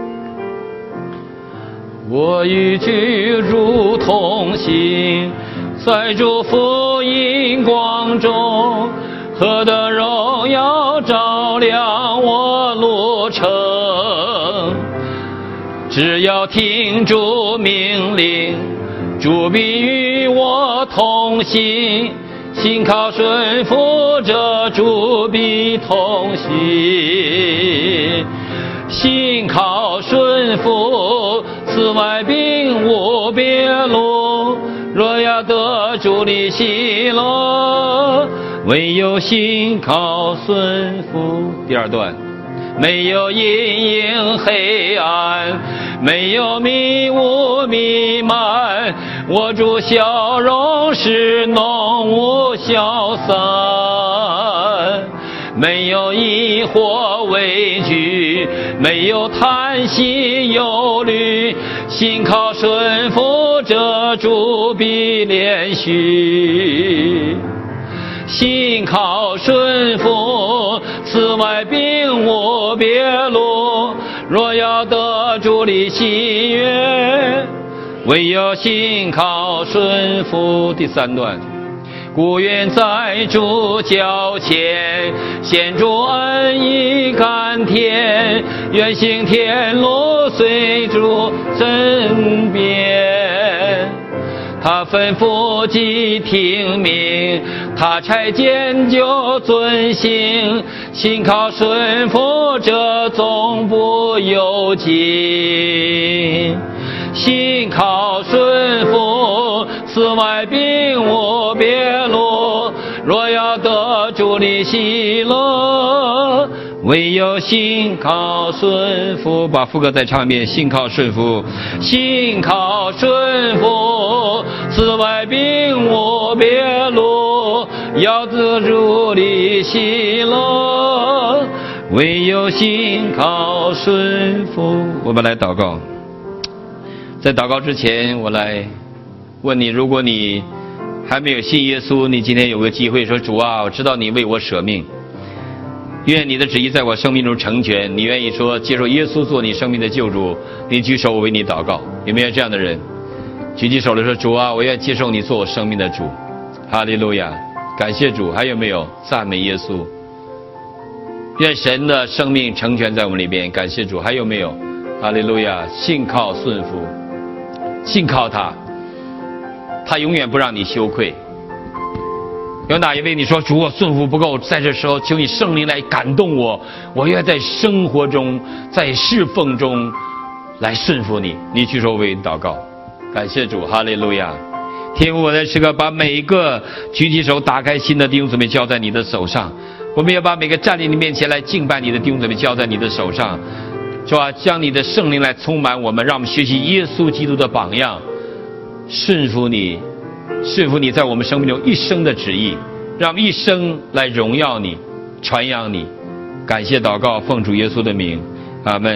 我与主同行，在主福音光中，何等荣耀照亮我路程。只要听主命令，主必与我同行。信靠顺服着主必同行，信靠顺服，此外并无别路。若要得主的喜乐，唯有信靠顺服。第二段，没有阴影黑暗，没有迷雾弥漫，我主笑容是浓雾消散。没有疑惑畏惧，没有叹息忧虑，信靠顺服着主必连续。信靠顺服，此外并无别路。若要得主的喜悦，唯有信靠顺服。第三段，故愿在主脚前，献主恩义甘甜，愿行天路随主身边。他吩咐即听命，他差遣就遵行，信靠顺服者总不由己。信靠顺服，此外并无别路。若要得主的喜乐，唯有信靠顺服。把副歌再唱一遍，信靠顺服，信靠顺服，此外并无别路。要得主的喜乐，唯有信靠顺服。我们来祷告。在祷告之前，我来问你，如果你还没有信耶稣，你今天有个机会说，主啊，我知道你为我舍命，愿你的旨意在我生命中成全。你愿意说接受耶稣做你生命的救主，你举手，我为你祷告。有没有这样的人？举起手来说，主啊，我愿接受你做我生命的主。哈利路亚，感谢主。还有没有？赞美耶稣。愿神的生命成全在我们里边，感谢主。还有没有？哈利路亚，信靠顺服，信靠他，他永远不让你羞愧。有哪一位你说，主，我顺服不够，在这时候求你圣灵来感动我，我愿在生活中在侍奉中来顺服你。你举手为你祷告。感谢主，哈利路亚。天父，我在时刻把每一个举起手打开心的弟兄姊妹交在你的手上，我们要把每个站立你面前来敬拜你的弟兄姊妹交在你的手上。 主啊，将你的圣灵来充满我们，让我们学习耶稣基督的榜样，顺服你，顺服你在我们生命中一生的旨意，让我们一生来荣耀你，传扬你。感谢祷告，奉主耶稣的名，阿们。